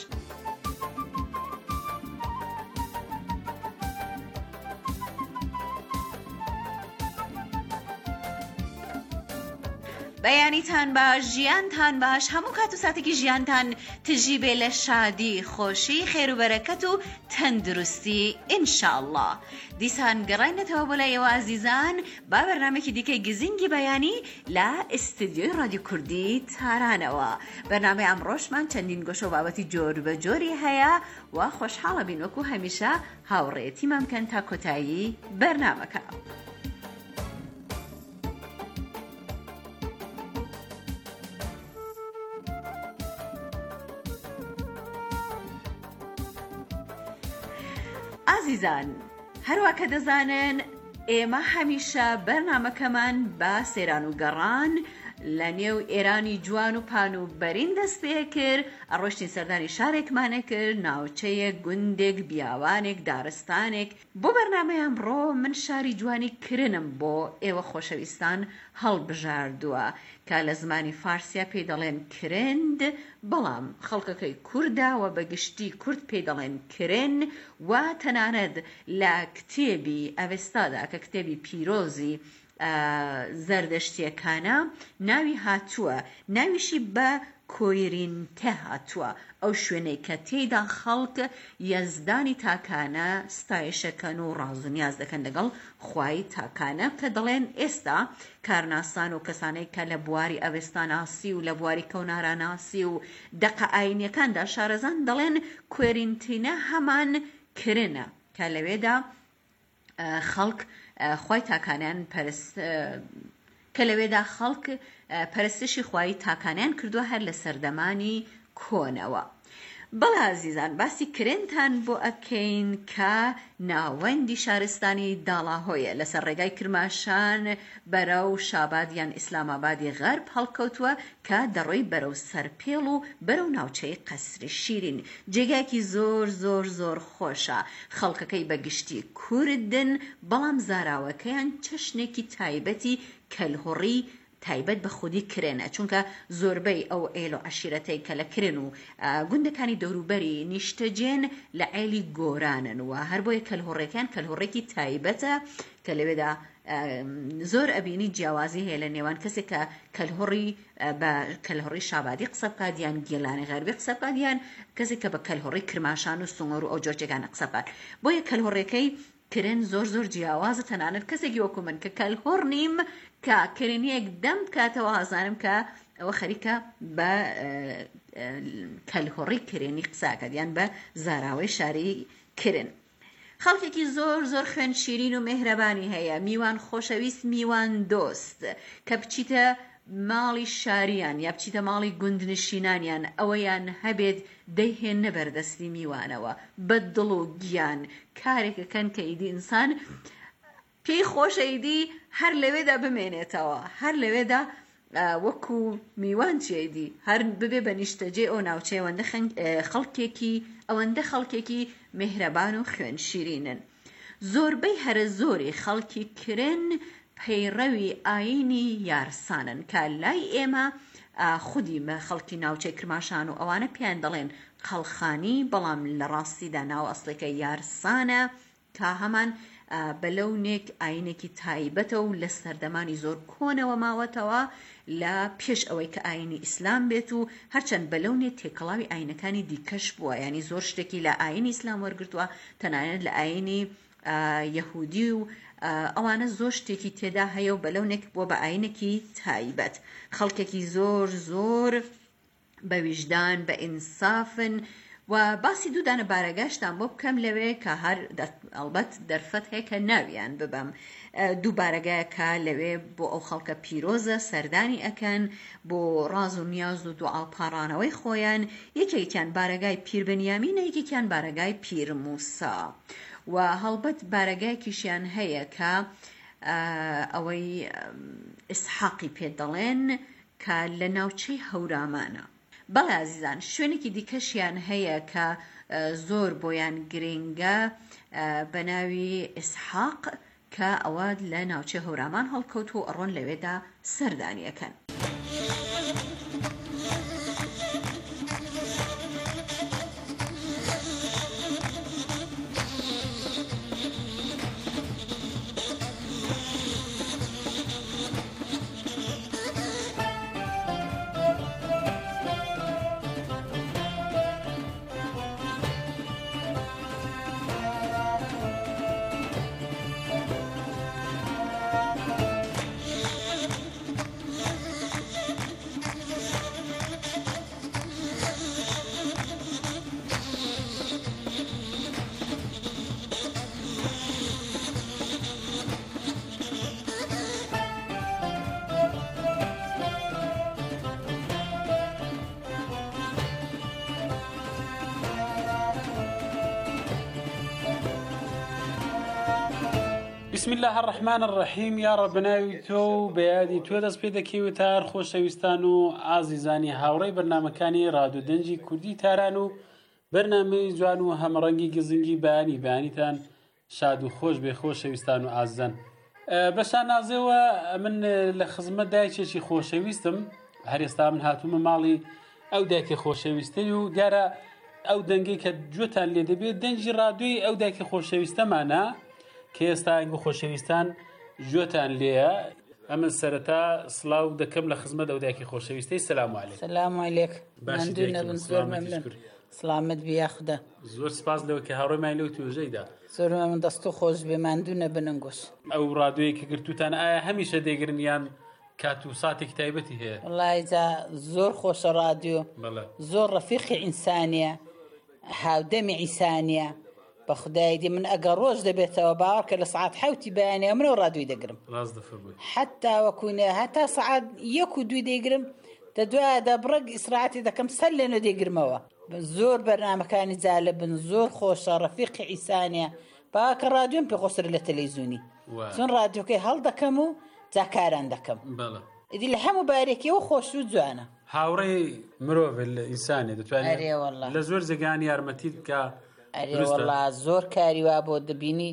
بەیانیتان باش ژیانتان باش هەموو کات و ساتێکی ژیانتان تژی بێ لە شادی خۆشی خێر و بەرەکەت و تەندروستی ئینشاءالله دیسان گەڕاینەتەوە بۆ لایەوە ئازیزان با بەرنامێکی دیکەی گزینگی بەیانی لە ئستودیۆی رادیۆ کوردی تارانەوە بەرنامەی ئەمڕۆشمان چەندین گۆشە و بابەتی جۆر بە جۆری هەیە و خۆشحاڵە بین وەکو هەمیشە هاوڕێیەتیمان بکەن تا کۆتایی بەرنامەکە عزیزان هەروە کە دەزانن ئێمە هەمیشە بەرنامەکەمان با سێران و گەڕان لە نێو ئێرانی جوان و پان و بەرین دەست پێ کرد ئەڕۆشتین سەردانی شارێکمانە کرد ناوچەیەک گوندێک بیاوانێک دارستانێک بۆ بەرنامەیان بڕۆ من شاری جوانی کرنم بۆ ئێوە خۆشەویستان هەڵبژاردووە کە لە زمانی فارسیا پێی دەڵێن کرند بەڵام خەڵکەکەی کووردە و بەگشتی کورد پێی دەڵێن کرن و تەنانەت لە کتێبی ئەڤێستادا کە کتێبی پیرۆزی زەردەشتیەکانە ناوی هاتووە ناویشی بە کۆیرینتە هاتووە ئەو شوێنەی کە تێیدا خەڵک یەزدانی تاکانە ستایشەکەن و ڕازونیاز دەکەن لەگەڵ خوای تاکانە کە دەڵێن ئێستا کارناسان و کەسانەی کە لە بواری ئەڤێستاناسی و لە بواری کەوناراناسی و دەقە ئاینیەکاندا شارەزان دەڵێن کوێرینتینە هەمان کرنە کە لەوێدا خەڵک خوای تاکانیان پەرست کە لەوێدا خەڵک پەرستشی خوای تاکانیان کردووە هەر لە سەردەمانی کۆنەوە بەڵێ عزیزان باسی کرێنتان بۆ ئەکەین کە ناوەندی شارستانی داڵاهۆیە لەسەر ڕێگای کرماشان بەرەو شاباد یان ئیسلامابادی غەرب هەڵکەوتووە کە دەڕۆی بەرەو سەرپێڵ و بەرەو ناوچەی قەسری شیرین. جێگایکی زۆر زۆر زۆر خۆشە، خەڵکەکەی بەگشتی کوردن، بەڵام زاراوەکەیان چەشنێکی تایبەتی کەلهوڕی تایبەت بە خودی کرێنە، چونکە زۆربەی ئەو ئێل و عەشیرەتەی کە لە کرێن و گوندەکانی دەوروبەری نیشتەجێن لە عێلی گۆرانن و هەر بۆیە کەلهوڕێکیان کەلهوڕێکی تایبەتە کە لەوێدا زۆر ئەبینی جیاوازی هەیە لە نێوان کەسێک کە کەلهوڕی بە کەلهوڕی شابادی قسە بکات یان گێڵانی غەربی قسە بکات یان کەسێک کە بە کەلهوڕی کرماشان و سونگەڕ و ئەو جۆرجێکانە قسە بکات. بۆیە کەلهوڕێکەی کرێن زۆر زۆر جیاوازە، تەنانەت کەسێکی وەکو من کە کەلهوڕ نیم کە کرێنیەک دەم بکاتەوە ئازانم کە ئەوە خەریکە بە کەلهوڕی کرێنی قساکات یان بە زاراوەی شاری کرێن. خەڵکێکی زۆر زۆر خوێن شیرین و مێهرەبانی هەیە، میوان خۆشەویست، میوان دۆست، کە بچیتە ماڵی شاریان یا بچیتە ماڵی گوندنشینانیان ئەوەیان هەبێت دەیهێنە بەردەستی میوانەوە بە دڵ و گیان کارێکەکەن کە ئیدی ئینسان پێی خۆشە ئیدی هەر لەوێدا بمێنێتەوە، هەر لەوێدا وەکو میوان چێدی هەر ببێ بە نیشتەجێ ئەو ناوچەی ئەوەندە خەڵکێکی ئەوەندە خەڵکێکی مێهرەبان و خوێن شیرینن. زۆربەی هەرە زۆری خەڵکی کرێن پەیڕەوی ئاینی یارسانن کە لای ئێمە خودی مە خەڵکی ناوچەی کرماشان و ئەوانە پیان دەڵێن قەڵخانی، بەڵام لە ڕاستیدا ناو ئەسڵەکە یارسانە کە هەمان بەلەونێک ئاینێکی تایبەتە و لە سەردەمانی زۆر کۆنەوە ماوەتەوە لە پێش ئەوەی کە ئاینی ئیسلام بێت و هەرچەند بەلەونێک تێکەڵاوی ئاینەکانی دیکەش بووە، ینی زۆر شتێکی لە ئاینی ئیسلام وەرگرتووە، تەنانەت لە ئاینی یەهودی و ئەوانە زۆر شتێکی تێدا هەیە و بەلەونێک بووە بە ئاینێکی تایبەت. خەڵکێکی زۆر زۆر بە ویژدان بە ئینسافن و باسی دوودانە بارەگەشتان بۆ بکەم لەوێ کە هەر ئەڵبەت دەرفەت هەیە کە ناویان ببەم. دوو بارەگایەکە لەوێ بۆ ئەو خەڵکە پیرۆزە سەردانی ئەکەن بۆ ڕاز و نیاز و دوعاپارانەوەی خۆیان. یەکێکیان بارەگای پیر بەنیامینە، یەکێکیان بارەگای پیر موسا و هەڵبەت بارەگایەکیشیان هەیە کە ئەوەی ئیسحاقی پێ دەڵێن کە لە ناوچەی هەورامانە. بەڵێ عزیزان شوێنێکی دیکەشیان هەیە کە زۆر بۆیان گرنگە بە ناوی ئیسحاق کە ئەوە لە ناوچەی هەورامان هەڵکەوت و ئەڕۆن لەوێدا سەردانیەکەن. بسم الله الرحمن الرحیم. یا رب بناوی تۆ بەیادی تۆ دەست پێ دەکەوێت تار خۆشەویستان و ئازیزانی هاوڕێی بەرنامەکانی ڕادیۆ دەنجی کوردی تاران و بەرنامەی جوان و هەمڕەنگی گزنگی بەیانی بەیانیتان شاد و خۆش بێ خۆشەویستان و ئازیزان. بە شانازەوە من لە خزمەت دایکێکی خۆشەویستم، هەر ئێستا من هاتوومە ماڵی ئەو دایکە خۆشەویستەی و دیارە ئەو دەنگەی کە گوێتان لێ دەبێت دەنجی ڕادیۆی ئەو دایکە خۆشەویستەمانە کە ئێستا ئەنگە خۆشەویستان گوێتان لێیە. ئەمن سەرەتا سڵاو دەکەم لە خزمەت ئەو دایکی خۆشەویستەی. سەلام عەلەیکم. سەلام عەلەیکم. مەندوو نەبن، زۆر مەمنون. سڵامەت بێ یاخدا. زۆر سپاس لەوە کە هاوڕێمان لەو توێژەیدا. زۆر مەمنون، دەست و خۆش بێ، مەندوو نەبن ئەنگۆش. ئەو ڕادیۆیە کە گرتوتان ئایا هەمیشە دەیگرن یان کات و ساتێکی تایبەتی هەیە؟ وەڵای جا زۆر خۆشە ڕادیۆ، زۆر ڕەفیقی ئینسانیە، هاودەمی ئینسانیە. بە خودایدی من ئەگەر ڕۆژ دەبێتەوە باوەڕ کە لە سعات حەوتی بەیانەیە منەوە ڕادیۆی دەگرم، حتا وەکوونێ هەتا سعات یەک و دوی دەیگرم دەدوایە دەبڕک ئیسراعەتی دەکەم سەر لێنە دێگرمەوە زۆر بەرنامەکانی جالبن زۆر خۆشە ڕەفیقی ئیسانیە باکە ڕادیۆم پێ خۆسر لە تەلەڤیزیۆنی چۆن ڕادیۆکەی هەڵ دەکەم و جاکاران دەکەم ئیدی لە هەموو بارێکیەوە خۆش و جوانە هاوڕێی مرۆڤ لە ئینسانێ دەتوانێت لە زۆر جێگانی یارمەتیت بکە ئەرێوەڵا زۆر کاری وا بۆ دەبینی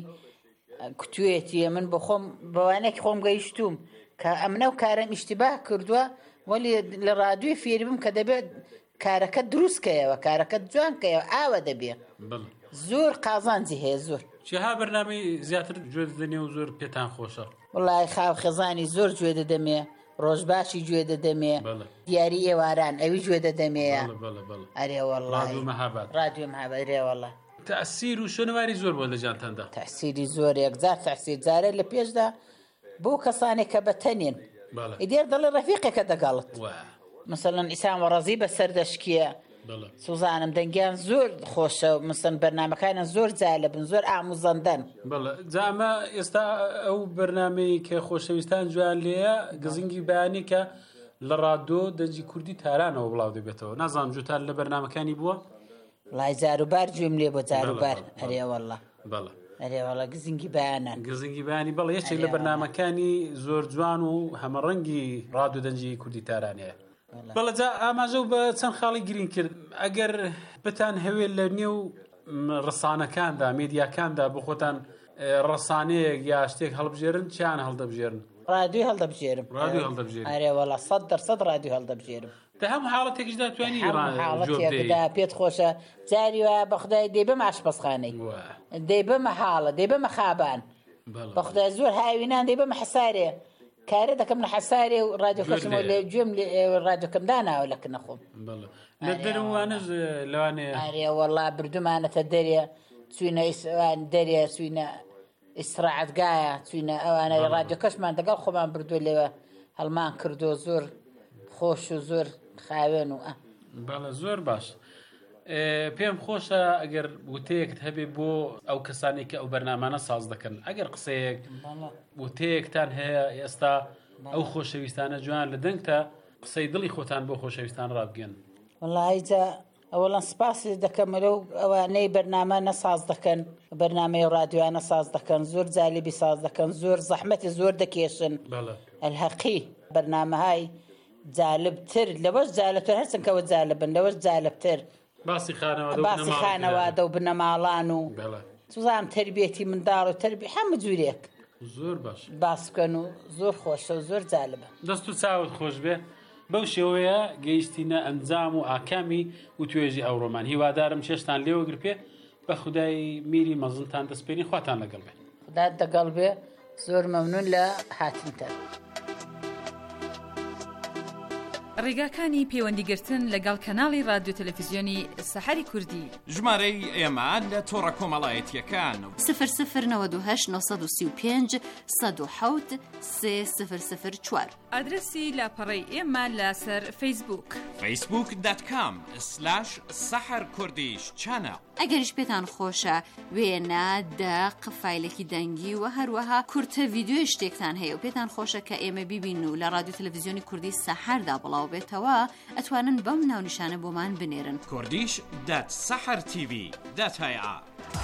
کوتوێتیە من بۆ خۆم بەوانێکی خۆم گەیشتوم کە ئەمنە و کارم ئیشتیباه کردووە وەلی لە ڕادیۆی فێری بم کە دەبێت کارەکە دروستکەیەوە کارەکە جوانکەیەوە ئاوە دەبێ زۆر قازانجی هەیە زۆر چها بەرنامەی زیاتر گوێ دەدەنێ و زۆر پێتان خۆشە وڵای خاو خێزانی زۆر گوێ دەدەمێ ڕۆژباشی گوێ دەدەمێ دیاری ئێواران ئەوی گوێ دەدەمەیە ئەرێ وەڵڵای ڕادیۆ مەهابەت ئەرێ وەڵڵا تەسیر و شوێنەواری زۆر بۆ لە جانتاندا تەسیری زۆر یەکجار تەسیر جارە لە پێشدا بۆ کەسانێک کە بەتەنێن ئیدێر دەڵێ ڕەفیقێکە دەگەڵت مثلەن ئیسام وەڕەزی بەسەر دەشکیە سوزانم دەنگیان زۆر خۆشە مثلەن بەرنامەکانیان زۆر جالبن زۆر ئاموزەندەن جامە ئێستا ئەو بەرنامەی کە خۆشەویستان جوان لێیە گزنگی بەیانی کە لە ڕادۆ دەنجی کوردی تارانەوە بڵاو دەبێتەوە نازانم جوتان لە بەرنامەکانی بووە لای جاروبار گوێم لێ بۆ جاروبار ئەرێ وەڵڵا ئەرێ وەڵڵا گزنگی بەیانە گزنگی بەیانی بەڵێ یەکێک لە بەرنامەکانی زۆر جوان و هەمەڕەنگی ڕادۆ دەنجی کوردی تارانەیە بەڵەجا ئاماژە و بە چەند خاڵی گرین کرد ئەگەر بتان هەوێت لە نێو ڕسانەکاندا میدیاکاندا بۆ خۆتان ڕسانەیەک یا شتێک هەڵبژێرن چیان هەڵدەبژێرن ڕادیۆ هەڵدەبژێرم ڕادیۆ هەڵدەبژێرن ئەرێ وەڵڵا سەد دەرسەد ڕادیۆ هەڵدەبژێرم دە هەموو حاڵەتێکیشدا توانی حاڵەتێکدا پێت خۆشە جاری وایە بە خودای دەی بەمە ئاشپەزخانەی دەی بەمە حاڵە دەی بەمە خابان بە خودای زۆر هاوینان دەی بەمە حەسارێ کارە دەکەم لە حەسارێ و ڕادیۆکەشمەوە لێ گوێم ڕادیۆکەم داناوە لە کنەخۆم لە دەرەوانش لەوانەیە ئارێ وەڵڵا بردومانەتە دەرێ چوینە ئیسوان دەرێ چوینە ئیسراعەتگایە چوینە ئەوانە ڕادیۆکەشمان دەگەڵ خۆمان بردووە لێوە هەڵمان کردو زۆر خۆش و زۆر خاوێن و بەڵە زۆر باش پێم خۆشە ئەگەر وتەیەکت هەبێ بۆ ئەو کەسانی کە ئەو بەرنامانە ساز دەکەن ئەگەر قسەیەک وتەیەکتان هەیە ئێستا ئەو خۆشەویستانە جوان لە دەنگتە قسەی دڵی خۆتان بۆ خۆشەویستان ڕابگەن وەڵای جا ئەوەڵەن سپاسی دەکەم لەو ئەوانەی بەرنامە نەساز دەکەن بەرنامەی ڕادیۆیانە ساز دەکەن زۆر جالبی ساز دەکەن زۆر زەحمەتی زۆر دەکێشن ئەلحەقی بەرنامەهای جالبتر لەوەش جالبتر هەرچەندکەوە جالبن لەوەش جالبتر باسی خانەوادە و بنەماڵان و سوزانم تربێتی منداڵ و تربی هەموو جوورێک زۆر باش باس بکەن و زۆر خۆشە و زۆر جالبە دەست و چاوت خۆش بێ بەو شێوەیە گەیشتینە ئەنجام و ئاکامی و توێژی ئەوڕۆمان هیوادارم چێشتان لێوەگر پێ بە خودای میری مەزنتان دەستپێنی خواتان لەگەڵ بێ خودات دەگەڵ بێ زۆر مەمنون لە هاتنتە ڕێگاکانی پەیوەندیگرتن لەگەڵ کەناڵی رادیۆ تەلەڤیزیۆنی سەحەری کوردی ژمارەی ئێمە لە تۆڕە کۆمەڵایەتیەکان سفر سفر نەوەد و هەشت نۆ سی و پێنج سەد و حەوت سێ سفر سفر چوار ئادرسی لاپەڕەی ئێمە لەسەر فەیسبووک فەیسبووک دات کام سلاش سەحەر کوردیش چانە ئەگەریش پێتان خۆشە وێنە دەق فایلێکی دەنگی و هەروەها کورتە ڤیدیۆی شتێکتان هەیە و پێتان خۆشە کە ئێمە بیبین و لە رادیۆ تەلەڤیزیۆنی کوردی سەحەردا بڵاو بێتەوە ئەتوانن بەم ناونیشانە بۆمان بنێرن کوردیش دات سەحەر تیڤی دات هەیە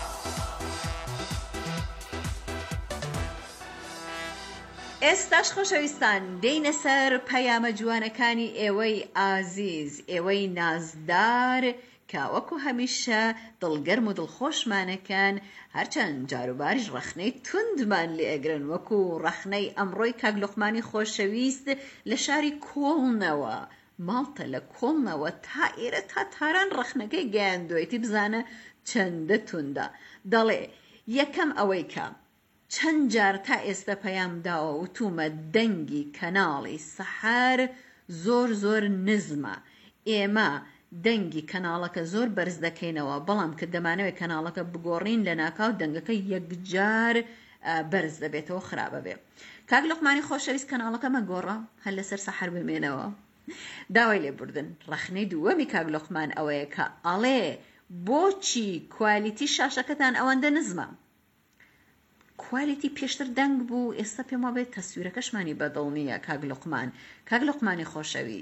ئێستاش خۆشەویستان دێینە سەر پەیامە جوانەکانی ئێوەی ئازیز ئێوەی نازدار کە وەکو هەمیشە دڵگەرم و دڵخۆشمانەکەن هەرچەند جاروباریش ڕەخنەی توندمان لێ ئەگرن وەکو ڕەخنەی ئەمڕۆی کاک لوقمانی خۆشەویست لە شاری کۆڵنەوە ماڵتە لە کۆڵنەوە تا ئێرە تا تاران ڕەخنەکەی گەیاندۆیەتی بزانە چەندە توندە دەڵێ یەکەم ئەوەی کە چەند جار تا ئێستا پەیامداوە وتومە دەنگی کەناڵی سەحەر زۆر زۆر نزمە ئێمە دەنگی کەناڵەکە زۆر بەرز دەکەینەوە بەڵام کە دەمانەوێت کەناڵەکە بگۆڕین لە ناکاو دەنگەکە یەکجار بەرز دەبێتەوە خراپە بێ کاک لوقمانی خۆشەویست کەناڵەکە مەگۆڕە هەر لەسەر سەحەر بمێنەوە داوای لێبوردن ڕەخنەی دووەمی کاک لوقمان ئەوەیە کە ئەڵێ بۆچی کوالیتی شاشەکەتان ئەوەندە نزمە کوالیتی پێشتر دەنگ بوو ئێستا پێم وابێت تەسویرەکەشمانی بەدڵ نییە کاک لوقمان کاک لوقمانی خۆشەویست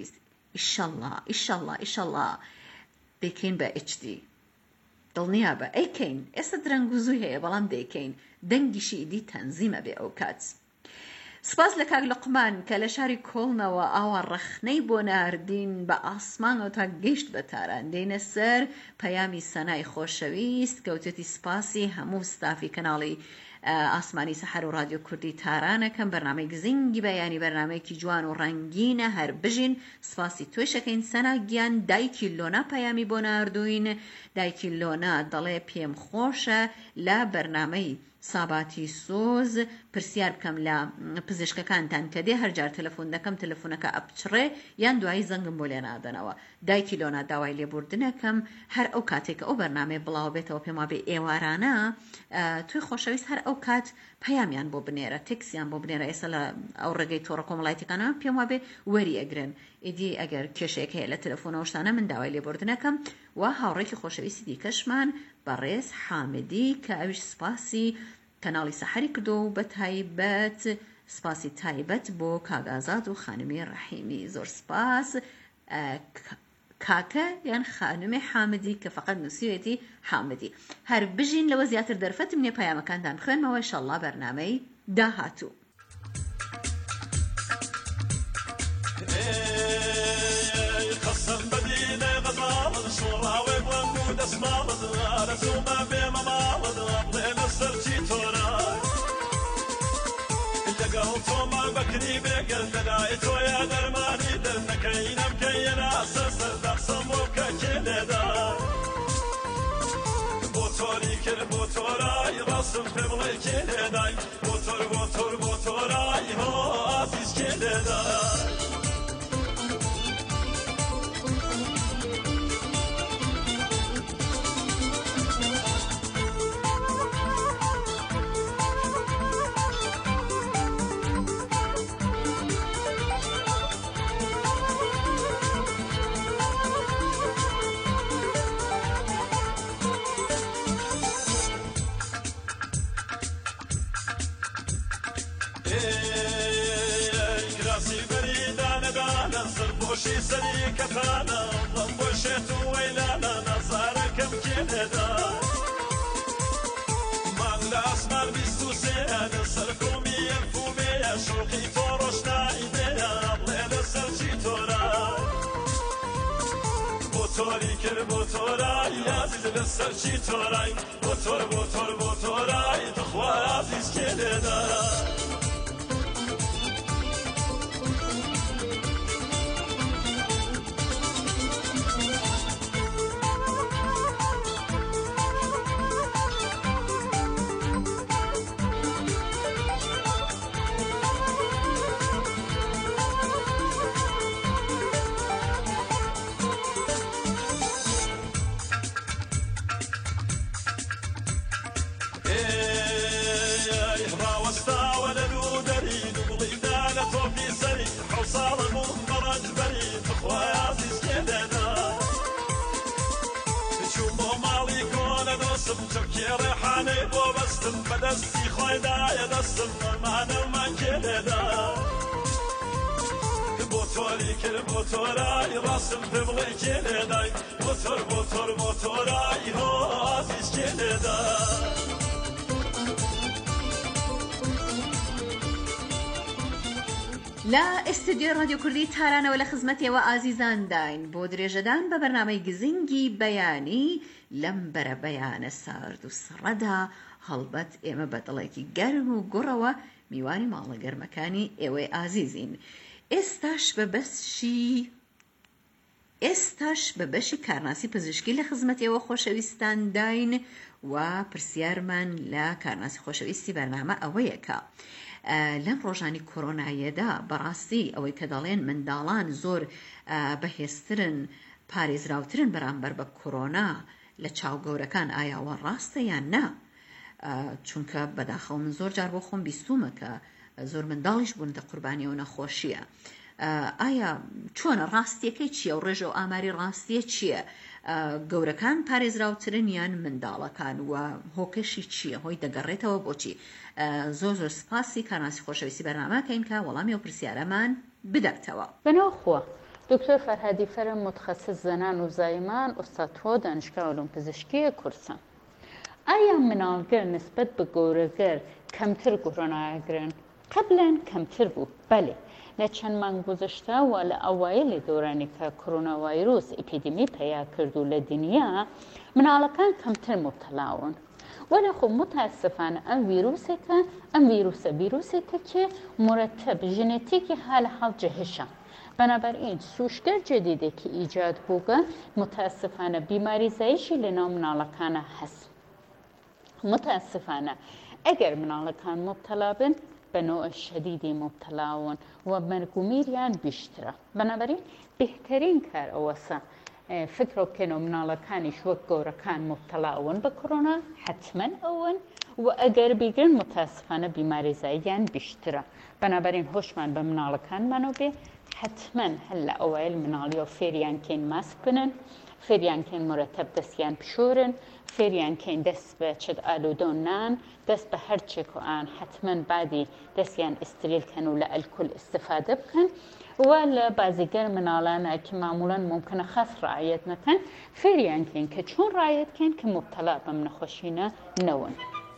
ئیشەڵڵا ئیشەڵڵا ئیشەڵڵا دەیکەین بە ئەچ دی دڵنیا بە ئەیکەین ئێستا درەنگ و زووی هەیە بەڵام دەیکەین دەنگیشی ئیدی تەنزیمە بێ ئەو کات. سپاس لە کاک لقمان کە لە شاری کۆڵنەوە ئاوا ڕەخنەی بۆ ناردین بە ئاسمانەوە تا گەیشت بە تاران دێنە سەر پەیامی سەنای خۆشەویست کەوتێتی سپاسی هەموو ستافی کەناڵی ئاسمانی سەحەر و رادیۆ کوردی تارانەکەم بەرنامەی گزنگی بەیانی بەرنامەیەکی جوان و ڕەنگینە هەر بژین سپاسی توێشەکەین سەنا گیان دایکی لۆنا پەیامی بۆ ناردوین دایکی لۆنا دەڵێ پێم خۆشە لە بەرنامەی ساباتی سۆز پرسیار بکەم لە پزیشکەکانتان کە دێ هەرجار تەلەفۆن دەکەم تەلەفۆنەکە ئەپچڕێ یان دوایی زەنگم بۆ لێ نادەنەوە دایکی لۆنا داوای لێبوردنەکەم هەر ئەو کاتێک ئەو بەرنامەی بڵاو بێتەوە پێم وابێ ئێوارانە توی خۆشەویست هەر ئەو کات پەیامیان بۆ بنێرە تێکسیان بۆ بنێرە ئێستا لە ئەو ڕێگەی تۆڕە کۆمەڵایەتیەکانە پێم وابێ وەری ئەگرن ئیدی ئەگەر کێشەیەک هەیە لە تەلەفۆنەوە شتانە من داوای لێبوردنەکەم و هاوڕێکی خۆشەویستی دیکەشمان بەڕێز حامدی کە ئەویش سپاسی کەناڵی سەحەری کردو و بە تایبەت سپاسی تایبەت بۆ کاگازاد و خانمی ڕەحیمی زۆر سپاس کاکە یان خانمی حامدی کە فقط نووسیوێتی حامدی هەر بژین لەوە زیاتر دەرفەتم نییە پەیامەکانتان بخوێنمەوە ئینشەڵڵا بەرنامەی داهاتوو. بكري بقل دلائي تويا درماني درنكينا مكينا سسر دقسم وككينا بوتوري كل بوتوراي رسم في بغي كينا بوتور بوتور بوتوراي هو عزيز كينا بوشي سريكتانا ضمبوشت ويلانا نظاركم كندا من الأسمر بيستو سيان سركومي ينفومي شوقي فورشنا إيدينا بلين السلشي تورا بوتوري كر بوتورا يازيز للسلشي توراي بوتور بوتور بوتورا تخوى عزيز كندا بدستي خويدا يا دستم معنا وما كندا بوتوري كل بوتوراي راسم تبغي كندا بوتور بوتور بوتوراي هو عزيز كندا لا استودیۆ رادیۆ کوردی تارانەوە لە خزمەتیەوە ئازیزان داین بۆ درێژەدان بە بەرنامەی گزنگی بەیانی لەم بەرە بەیانە سارد و سڕەدا هەڵبەت ئێمە بەدڵێکی گەرم و گوڕەوە میوانی ماڵە گەرمەکانی ئێوەی ئازیزین ئێستاش بە بەشی ئێستاش بە بەشی کارناسی پزیشکی لە خزمەتیەوە خۆشەویستان داین و پرسیارمان لە کارناسی خۆشەویستی بەرنامە ئەوەیەکە لەم ڕۆژانی کۆرۆنایەدا بەڕاستی ئەوەی کە دەڵێن منداڵان زۆر بەهێزترن پارێزراوترن بەرامبەر بە کۆرۆنا لە چاوگەورەکان ئایاوە ڕاستە یان نا چونکە بەداخەو من زۆر جار بۆ خۆم بیستومە کە زۆر منداڵیش بوون دە قوربانی ئەو نەخۆشیە ئایا چۆنە ڕاستیەکەی چییە و ڕێژە و ئاماری ڕاستیە چییە گەورەکان پارێزراوترن یان منداڵەکان و هۆکەشی چییە هۆی دەگەڕێتەوە بۆچی زۆر زۆر سپاسی کارناسی خۆشەویستی بەرنامەکەین کە وەڵامی ئەو پرسیارەمان بدەرتەوە بەناوخۆ دکتر فرهادی فرم متخصص زنان و زایمان استاد دانشگاه علوم پزشکی کورسان. آیا منالگر نسبت به گورگر کمتر کرونا اگرن؟ قبلا کمتر بود، بله. لچند مانگ گذشته و لأوایل دورانی که کرونا ویروس اپیدمی پیدا کرد و لدنیا منالکان کمتر مبتلاون. ولی خب متاسفانه ام ویروسی که ام ویروس ویروسی که مرتب ژنتیکی حال حال جهشم. بنابراین سوشگر جدیدی که ایجاد بوده متاسفانه بیماری زایشی لنا منالکان هست. متاسفانه اگر منالکان مبتلا بن به نوع شدیدی مبتلاون و مرگومیریان بیشتره. بنابراین بهترین کار اوسا فکر کنم منالکانش و گورکان مبتلاون به کرونا حتما اون و اگر بیگن متاسفانه بیماری زاییان بیشتره. بنابراین هوشمند به منالکان منو به حتما هلا اوایل منالی و فریان کن ماسک بنن، فریان کن مرتب دستیان پشورن، فریان کن دست به چد آلودون نان، دست به هر چی که آن حتما بعدی دستیان استریل کن و لالکل استفاده بکن و بعضیگر منالانه که معمولا ممکنه خاص رعایت نکن فریان کن که چون رعایت کن که مبتلا به منخوشینه نون.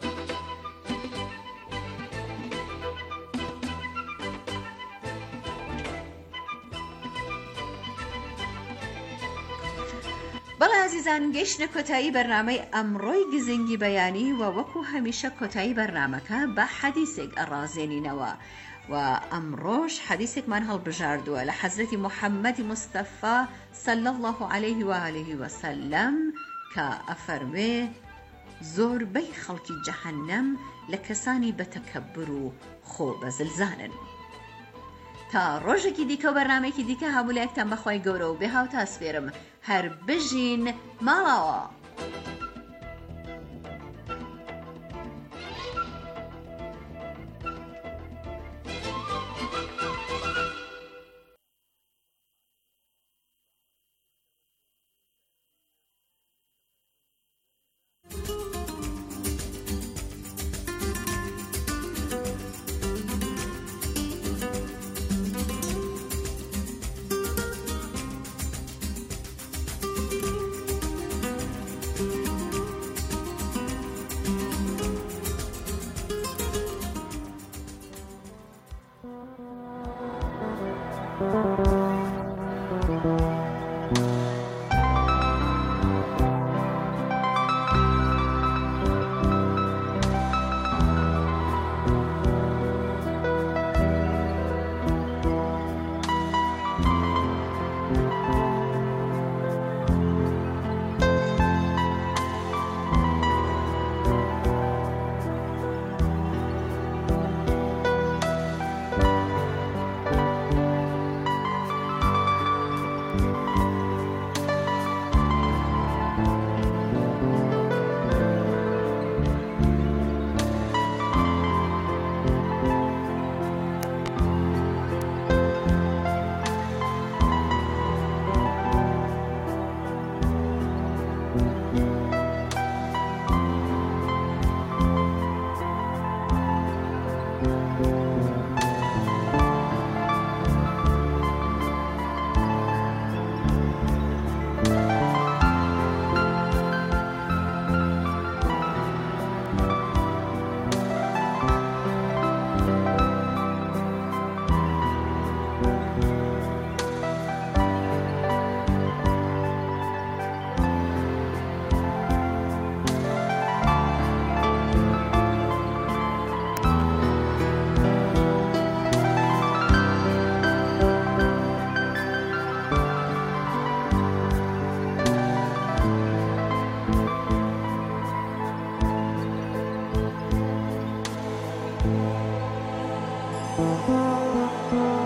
بەڵێ عزیزان گەیشتنە کۆتایی بەرنامەی ئەمڕۆی گزنگی بەیانی و وەکو هەمیشە کۆتایی بەرنامەکە بە حەدیثێک ئەڕازێنینەوە و ئەمڕۆژ حەدیثێکمان هەڵبژاردووە لە حەزرەتی محەممەدی مستەفا صلی الله عليه و آله وسلم کە ئەفەرمێ زۆربەی خەڵکی جەهەنەم لە کەسانی بەتەکەبر و خۆ بەزلزانن. تا ڕۆژێکی دیکە و بەرنامێکی دیکە هەموو لایەکتان بەخوای گەورە و بێهاو تاسفێرم هەر بژین ماڵەوە.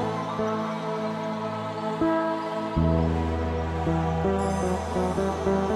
Thank you.